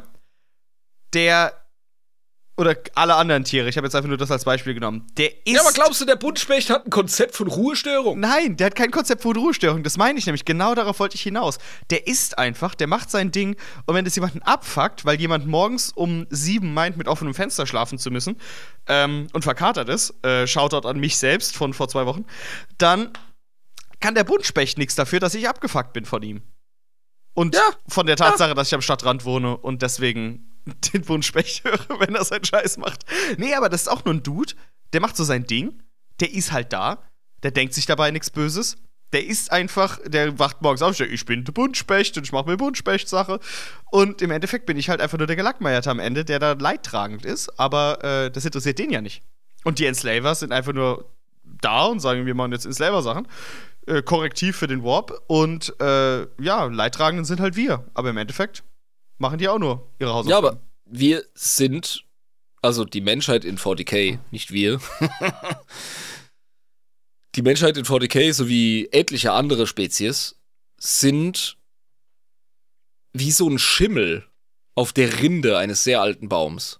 Der oder alle anderen Tiere, ich habe jetzt einfach nur das als Beispiel genommen. Der ist. Ja, aber glaubst du, der Buntspecht hat ein Konzept von Ruhestörung? Nein, der hat kein Konzept von Ruhestörung. Das meine ich nämlich. Genau darauf wollte ich hinaus. Der isst einfach, der macht sein Ding. Und wenn das jemanden abfuckt, weil jemand morgens um 7 meint, mit offenem Fenster schlafen zu müssen und verkatert ist, Shoutout an mich selbst von vor 2 Wochen, dann kann der Buntspecht nichts dafür, dass ich abgefuckt bin von ihm. Und von der Tatsache, dass ich am Stadtrand wohne und deswegen den Buntspecht höre, wenn er seinen Scheiß macht. Nee, aber das ist auch nur ein Dude, der macht so sein Ding, der ist halt da, der denkt sich dabei nichts Böses, Der ist einfach, der wacht morgens auf, ich bin der Buntspecht und ich mache mir Buntspecht-Sache. Und im Endeffekt bin ich halt einfach nur der Gelackmeierte am Ende, der da leidtragend ist. Aber das interessiert den ja nicht. Und die Enslavers sind einfach nur da und sagen, wir machen jetzt Enslaver-Sachen. Korrektiv für den Warp. Und Leidtragenden sind halt wir. Aber im Endeffekt machen die auch nur ihre Hausaufgaben. Ja, aber wir sind, also die Menschheit in 40k, nicht wir. Die Menschheit in 40k sowie etliche andere Spezies sind wie so ein Schimmel auf der Rinde eines sehr alten Baums.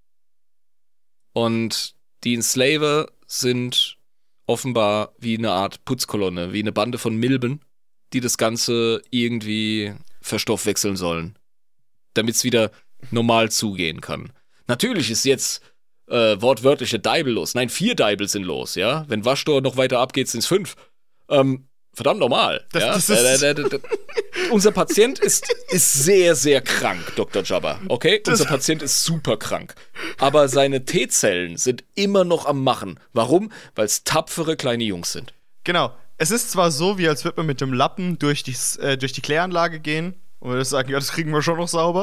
Und die Enslaver sind offenbar wie eine Art Putzkolonne, wie eine Bande von Milben, die das Ganze irgendwie verstoffwechseln sollen, damit es wieder normal zugehen kann. Natürlich ist jetzt wortwörtliche Deibel los. Nein, 4 Deibel sind los, ja. Wenn Waschtor noch weiter abgeht, sind es 5. Verdammt normal. Unser Patient ist sehr, sehr krank, Dr. Jabba. Okay? Unser Patient ist super krank. Aber seine T-Zellen sind immer noch am Machen. Warum? Weil es tapfere kleine Jungs sind. Genau. Es ist zwar so, wie als würde man mit dem Lappen durch die Kläranlage gehen und würde sagen, ja, das kriegen wir schon noch sauber.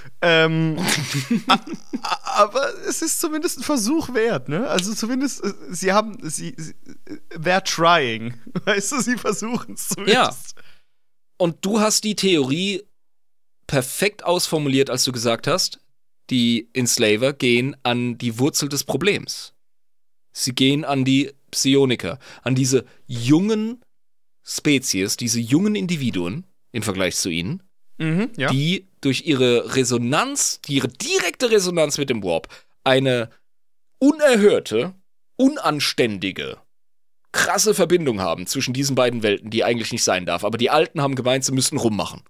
Aber es ist zumindest ein Versuch wert, ne? Also zumindest, they're trying. Weißt du, sie versuchen es zumindest. Ja. Und du hast die Theorie perfekt ausformuliert, als du gesagt hast, die Enslaver gehen an die Wurzel des Problems. Sie gehen an die Psioniker, an diese jungen Spezies, diese jungen Individuen im Vergleich zu ihnen, die durch ihre Resonanz, ihre direkte Resonanz mit dem Warp, eine unerhörte, unanständige, krasse Verbindung haben zwischen diesen beiden Welten, die eigentlich nicht sein darf. Aber die Alten haben gemeint, sie müssten rummachen.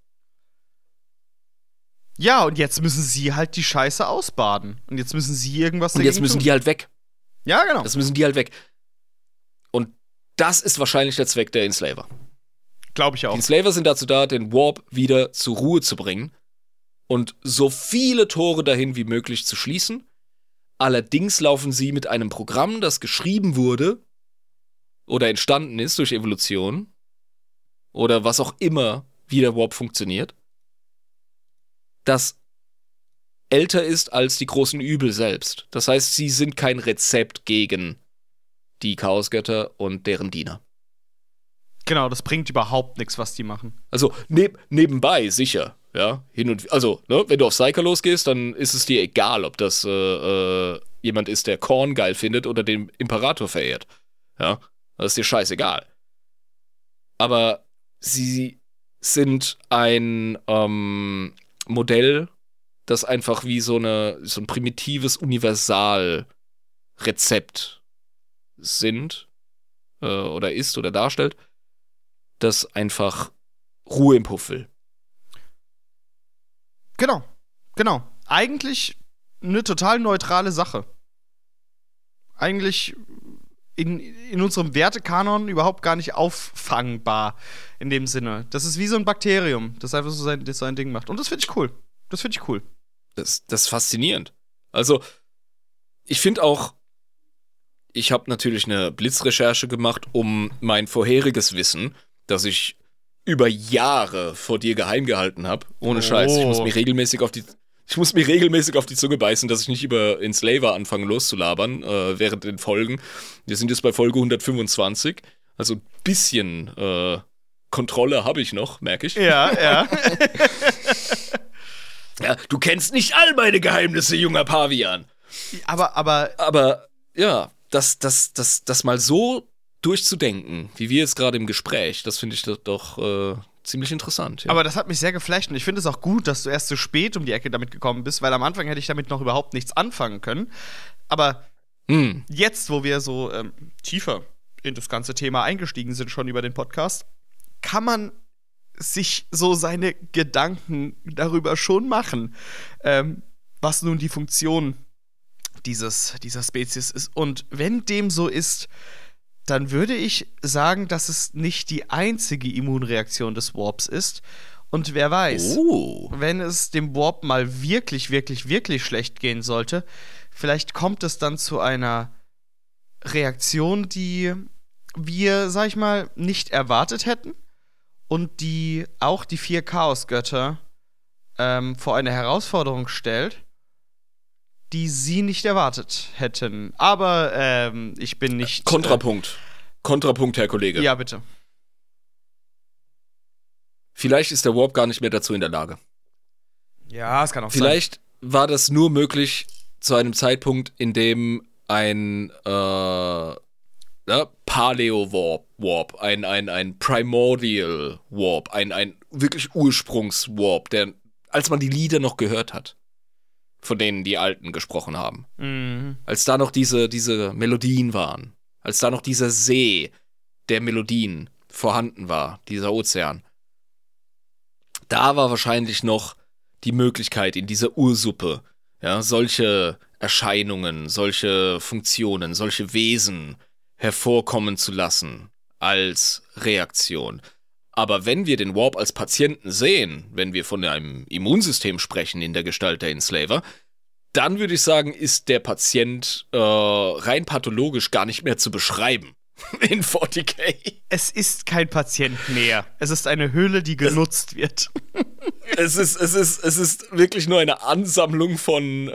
Ja, und jetzt müssen sie halt die Scheiße ausbaden. Und jetzt müssen sie irgendwas dagegen Und jetzt müssen tun. die halt weg. Ja, genau. Das müssen die halt weg. Und das ist wahrscheinlich der Zweck der Enslaver. Glaube ich auch. Die Enslaver sind dazu da, den Warp wieder zur Ruhe zu bringen und so viele Tore dahin wie möglich zu schließen. Allerdings laufen sie mit einem Programm, das geschrieben wurde oder entstanden ist durch Evolution oder was auch immer, wie der Warp funktioniert, das älter ist als die großen Übel selbst. Das heißt, sie sind kein Rezept gegen die Chaosgötter und deren Diener. Genau, das bringt überhaupt nichts, was die machen. Also nebenbei, sicher, ja. Wenn du auf Psyker losgehst, dann ist es dir egal, ob das jemand ist, der Korn geil findet oder den Imperator verehrt. Ja, das ist dir scheißegal. Aber sie sind ein Modell, das einfach wie so ein primitives Universalrezept sind oder ist oder darstellt, das einfach Ruhe im Puff will. Genau. Eigentlich eine total neutrale Sache. Eigentlich in unserem Wertekanon überhaupt gar nicht auffangbar in dem Sinne. Das ist wie so ein Bakterium, das einfach so sein Ding macht. Und das finde ich cool. Das ist faszinierend. Also, ich finde auch, ich habe natürlich eine Blitzrecherche gemacht, um mein vorheriges Wissen, das ich über Jahre vor dir geheim gehalten habe, ohne Scheiß. Ich muss mir regelmäßig auf die Zunge beißen, dass ich nicht über Enslaver anfange loszulabern während den Folgen. Wir sind jetzt bei Folge 125, also ein bisschen Kontrolle habe ich noch, merke ich. Ja. Ja, du kennst nicht all meine Geheimnisse, junger Pavian. Aber ja, das mal so durchzudenken, wie wir jetzt gerade im Gespräch, das finde ich doch ziemlich interessant. Ja. Aber das hat mich sehr geflasht und ich finde es auch gut, dass du erst so spät um die Ecke damit gekommen bist, weil am Anfang hätte ich damit noch überhaupt nichts anfangen können. Aber jetzt, wo wir so tiefer in das ganze Thema eingestiegen sind, schon über den Podcast, kann man sich so seine Gedanken darüber schon machen, was nun die Funktion dieser Spezies ist. Und wenn dem so ist, dann würde ich sagen, dass es nicht die einzige Immunreaktion des Warps ist. Und wer weiß, wenn es dem Warp mal wirklich, wirklich, wirklich schlecht gehen sollte, vielleicht kommt es dann zu einer Reaktion, die wir, sag ich mal, nicht erwartet hätten und auch die 4 Chaosgötter vor eine Herausforderung stellt, die sie nicht erwartet hätten. Aber ich bin nicht... Kontrapunkt. Kontrapunkt, Herr Kollege. Ja, bitte. Vielleicht ist der Warp gar nicht mehr dazu in der Lage. Ja, es kann auch Vielleicht war das nur möglich zu einem Zeitpunkt, in dem ein Paleo-Warp, ein Primordial Warp, ein wirklich Ursprungs-Warp, der, als man die Lieder noch gehört hat, von denen die Alten gesprochen haben. Mhm. Als da noch diese Melodien waren, als da noch dieser See der Melodien vorhanden war, dieser Ozean. Da war wahrscheinlich noch die Möglichkeit in dieser Ursuppe, ja, solche Erscheinungen, solche Funktionen, solche Wesen hervorkommen zu lassen als Reaktion. Aber wenn wir den Warp als Patienten sehen, wenn wir von einem Immunsystem sprechen in der Gestalt der Enslaver, dann würde ich sagen, ist der Patient rein pathologisch gar nicht mehr zu beschreiben in 40k. Es ist kein Patient mehr. Es ist eine Höhle, die genutzt wird. Es ist wirklich nur eine Ansammlung von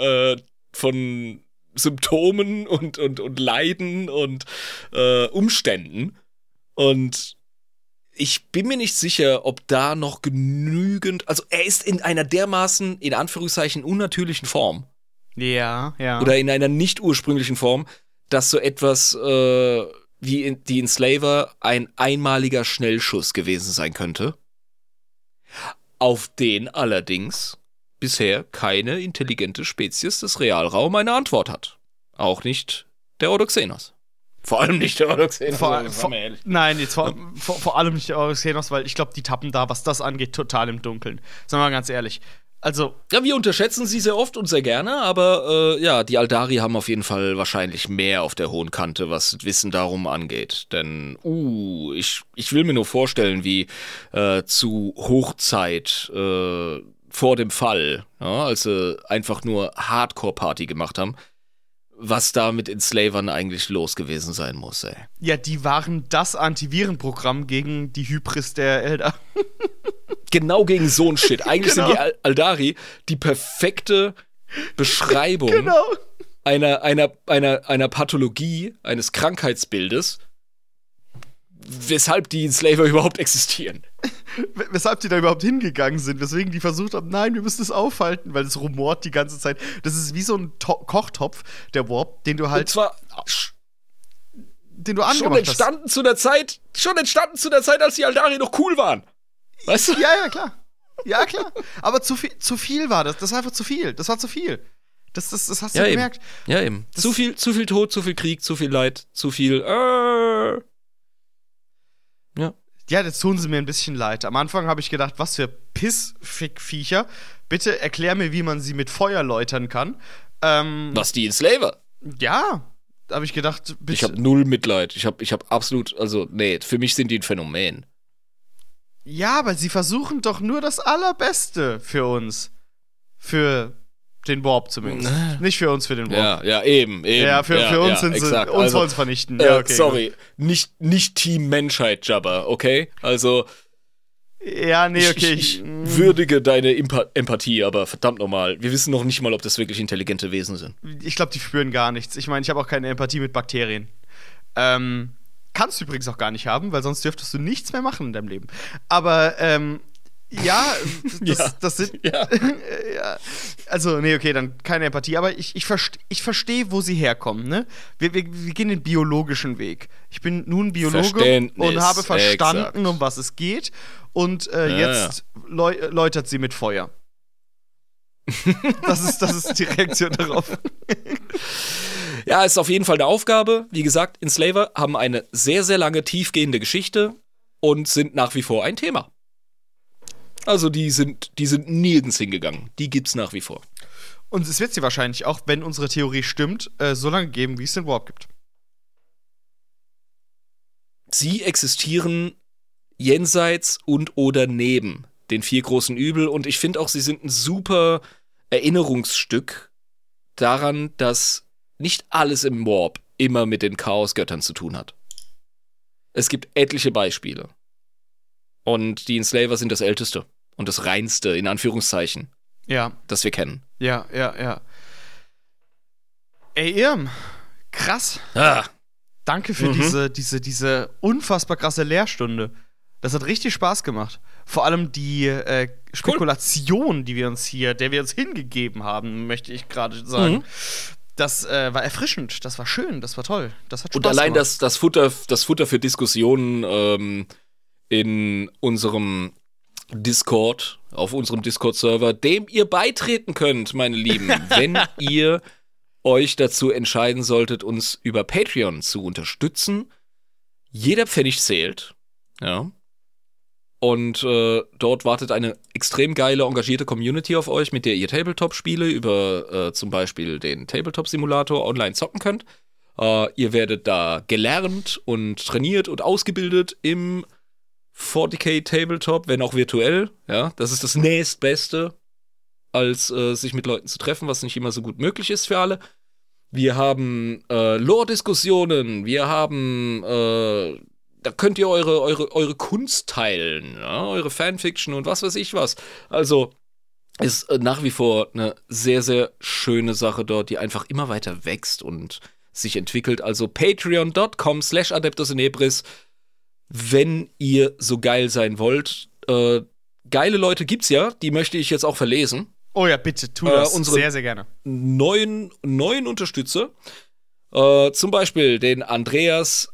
Symptomen und Leiden und Umständen. Und ich bin mir nicht sicher, ob da noch genügend... Also er ist in einer dermaßen, in Anführungszeichen, unnatürlichen Form. Ja. Oder in einer nicht ursprünglichen Form, dass so etwas wie die Enslaver ein einmaliger Schnellschuss gewesen sein könnte. Auf den allerdings bisher keine intelligente Spezies des Realraums eine Antwort hat. Auch nicht der Ordoxenos. Vor allem nicht der Ordoxenos. Nein, jetzt vor allem nicht der Ordoxenos, weil ich glaube, die tappen da, was das angeht, total im Dunkeln. Sagen wir mal ganz ehrlich. Also. Ja, wir unterschätzen sie sehr oft und sehr gerne, aber die Aldari haben auf jeden Fall wahrscheinlich mehr auf der hohen Kante, was Wissen darum angeht. Denn, ich will mir nur vorstellen, wie zu Hochzeit vor dem Fall, ja, als sie einfach nur Hardcore-Party gemacht haben, was da mit Enslavern eigentlich los gewesen sein muss, ey. Ja, die waren das Antivirenprogramm gegen die Hybris der Eldar. Genau gegen so ein Shit. Eigentlich sind die Aldari die perfekte Beschreibung einer Pathologie, eines Krankheitsbildes, weshalb die Enslaver überhaupt existieren. Weshalb die da überhaupt hingegangen sind, weswegen die versucht haben, nein, wir müssen es aufhalten, weil es rumort die ganze Zeit. Das ist wie so ein Kochtopf, der Warp, den du halt... Und zwar den du angemacht hast. Schon entstanden zu der Zeit, als die Aldari noch cool waren. Weißt du? Ja, klar. Ja, klar. Aber zu viel war das. Das war einfach zu viel. Das war zu viel. Das hast du gemerkt. Ja, eben. Zu viel Tod, zu viel Krieg, zu viel Leid, zu viel. Ja. Ja, jetzt tun sie mir ein bisschen leid. Am Anfang habe ich gedacht, was für Pissfick-Viecher. Bitte erklär mir, wie man sie mit Feuer läutern kann. Was, die Enslaver? Ja. Da habe ich gedacht, bitte. Ich habe null Mitleid. Ich hab absolut, für mich sind die ein Phänomen. Ja, aber sie versuchen doch nur das Allerbeste für uns. Für den Warp zumindest. Nicht für uns, für den Warp. Ja, eben. Ja, für uns sind exakt. sie. Uns wollen sie vernichten. Ja, okay. Sorry, nicht Team Menschheit, Jabba, okay? Also. Ja, nee, okay. Ich würdige deine Empathie, aber verdammt nochmal, wir wissen noch nicht mal, ob das wirklich intelligente Wesen sind. Ich glaube, die spüren gar nichts. Ich meine, ich habe auch keine Empathie mit Bakterien. Kannst du übrigens auch gar nicht haben, weil sonst dürftest du nichts mehr machen in deinem Leben. Aber, das sind. Ja. Ja. Also, nee, okay, dann keine Empathie. Aber ich verstehe, wo sie herkommen, ne? Wir gehen den biologischen Weg. Ich bin nun Biologe und habe verstanden, um was es geht. Und jetzt läutert sie mit Feuer. Das ist die Reaktion darauf. Ja, ist auf jeden Fall eine Aufgabe. Wie gesagt, Enslaver haben eine sehr, sehr lange, tiefgehende Geschichte und sind nach wie vor ein Thema. Also die sind nirgends hingegangen. Die gibt's nach wie vor. Und es wird sie wahrscheinlich auch, wenn unsere Theorie stimmt, so lange geben, wie es den Warp gibt. Sie existieren jenseits und oder neben den 4 großen Übel und ich finde auch, sie sind ein super Erinnerungsstück daran, dass nicht alles im Warp immer mit den Chaosgöttern zu tun hat. Es gibt etliche Beispiele. Und die Enslaver sind das älteste und das reinste, in Anführungszeichen, das wir kennen. Ja. Ey, Irm, krass. Danke für diese unfassbar krasse Lehrstunde. Das hat richtig Spaß gemacht. Vor allem die Spekulation, der wir uns hingegeben haben, möchte ich gerade sagen. Das war erfrischend, das war schön, das war toll. Das hat Spaß gemacht. Und allein das Futter für Diskussionen in unserem Discord, auf unserem Discord-Server, dem ihr beitreten könnt, meine Lieben, wenn ihr euch dazu entscheiden solltet, uns über Patreon zu unterstützen. Jeder Pfennig zählt, ja. Und dort wartet eine extrem geile, engagierte Community auf euch, mit der ihr Tabletop-Spiele über zum Beispiel den Tabletop-Simulator online zocken könnt. Ihr werdet da gelernt und trainiert und ausgebildet im 40k Tabletop, wenn auch virtuell. Ja, das ist das nächstbeste, als sich mit Leuten zu treffen, was nicht immer so gut möglich ist für alle. Wir haben Lore-Diskussionen, wir haben da könnt ihr eure Kunst teilen, ja? Eure Fanfiction und was weiß ich was. Also ist nach wie vor eine sehr, sehr schöne Sache dort, die einfach immer weiter wächst und sich entwickelt. Also patreon.com/adeptusinebris, wenn ihr so geil sein wollt. Geile Leute gibt's ja, die möchte ich jetzt auch verlesen. Oh ja, bitte, tu das. Sehr, sehr gerne. Neuen Unterstützer. Zum Beispiel den Andreas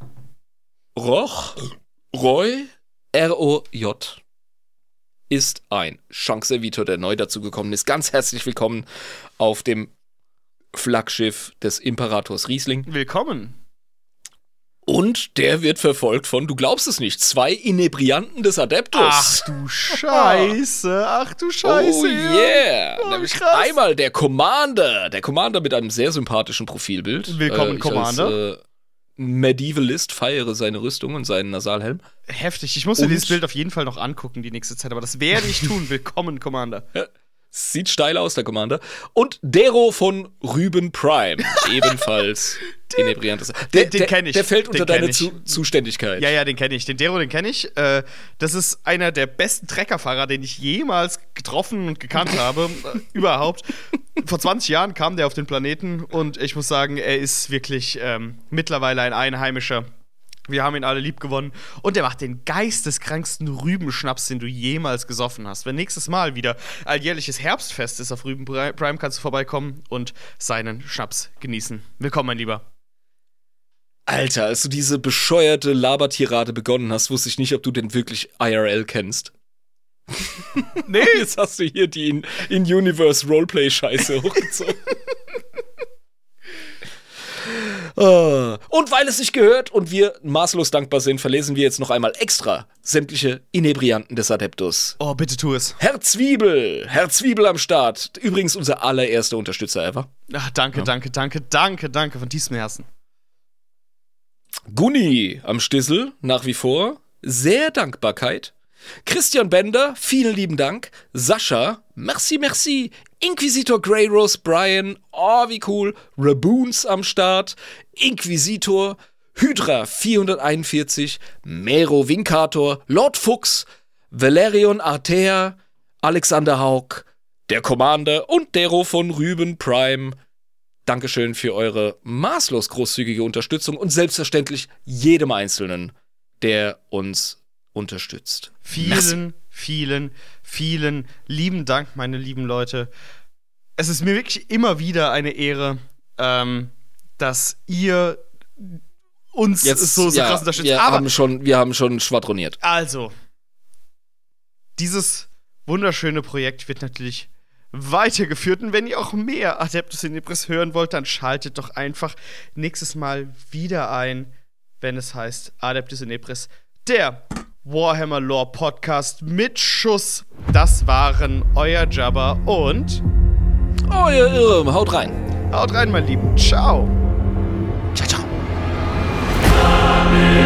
Roy, R-O-J, ist ein Chance-Servitor, der neu dazugekommen ist. Ganz herzlich willkommen auf dem Flaggschiff des Imperators Riesling. Willkommen. Und der wird verfolgt von, du glaubst es nicht, 2 Inebrianten des Adeptus. Ach du Scheiße. Oh yeah. Nämlich einmal der Commander mit einem sehr sympathischen Profilbild. Willkommen, Commander. Als Medievalist feiere seine Rüstung und seinen Nasalhelm. Heftig. Ich muss mir dieses Bild auf jeden Fall noch angucken die nächste Zeit, aber das werde ich tun. Willkommen, Commander. Ja. Sieht steil aus, der Commander. Und Dero von Rüben Prime, ebenfalls inebriantes. Den kenne ich. Der fällt unter deine Zuständigkeit. Ja, den kenne ich. Den Dero, den kenne ich. Das ist einer der besten Treckerfahrer, den ich jemals getroffen und gekannt habe. Überhaupt. Vor 20 Jahren kam der auf den Planeten und ich muss sagen, er ist wirklich mittlerweile ein Einheimischer. Wir haben ihn alle lieb gewonnen. Und er macht den geisteskranksten Rübenschnaps, den du jemals gesoffen hast. Wenn nächstes Mal wieder alljährliches Herbstfest ist auf Rüben Prime, kannst du vorbeikommen und seinen Schnaps genießen. Willkommen, mein Lieber. Alter, als du diese bescheuerte Labertirade begonnen hast, wusste ich nicht, ob du den wirklich IRL kennst. Nee. Jetzt hast du hier die In-Universe Roleplay-Scheiße hochgezogen. Und weil es sich gehört und wir maßlos dankbar sind, verlesen wir jetzt noch einmal extra sämtliche Inebrianten des Adeptus. Oh, bitte tu es. Herr Zwiebel am Start. Übrigens unser allererster Unterstützer ever. Ach, danke von tiefstem Herzen. Gunni am Stissel, nach wie vor. Sehr Dankbarkeit. Christian Bender, vielen lieben Dank. Sascha, merci. Inquisitor Greyrose Brian, oh wie cool. Raboons am Start. Inquisitor, Hydra 441, Mero Vincator, Lord Fuchs, Valerion Artea, Alexander Haug, der Commander und Dero von Rüben Prime. Dankeschön für eure maßlos großzügige Unterstützung und selbstverständlich jedem Einzelnen, der uns unterstützt. Vielen lieben Dank, meine lieben Leute. Es ist mir wirklich immer wieder eine Ehre, dass ihr uns jetzt, so krass unterstützt. Wir haben schon schwadroniert. Also, dieses wunderschöne Projekt wird natürlich weitergeführt. Und wenn ihr auch mehr Adeptus Inebris hören wollt, dann schaltet doch einfach nächstes Mal wieder ein, wenn es heißt Adeptus Inebris, der Warhammer Lore Podcast mit Schuss. Das waren euer Jabba und euer Irm. Haut rein. Haut rein, mein Lieben. Ciao. Ciao.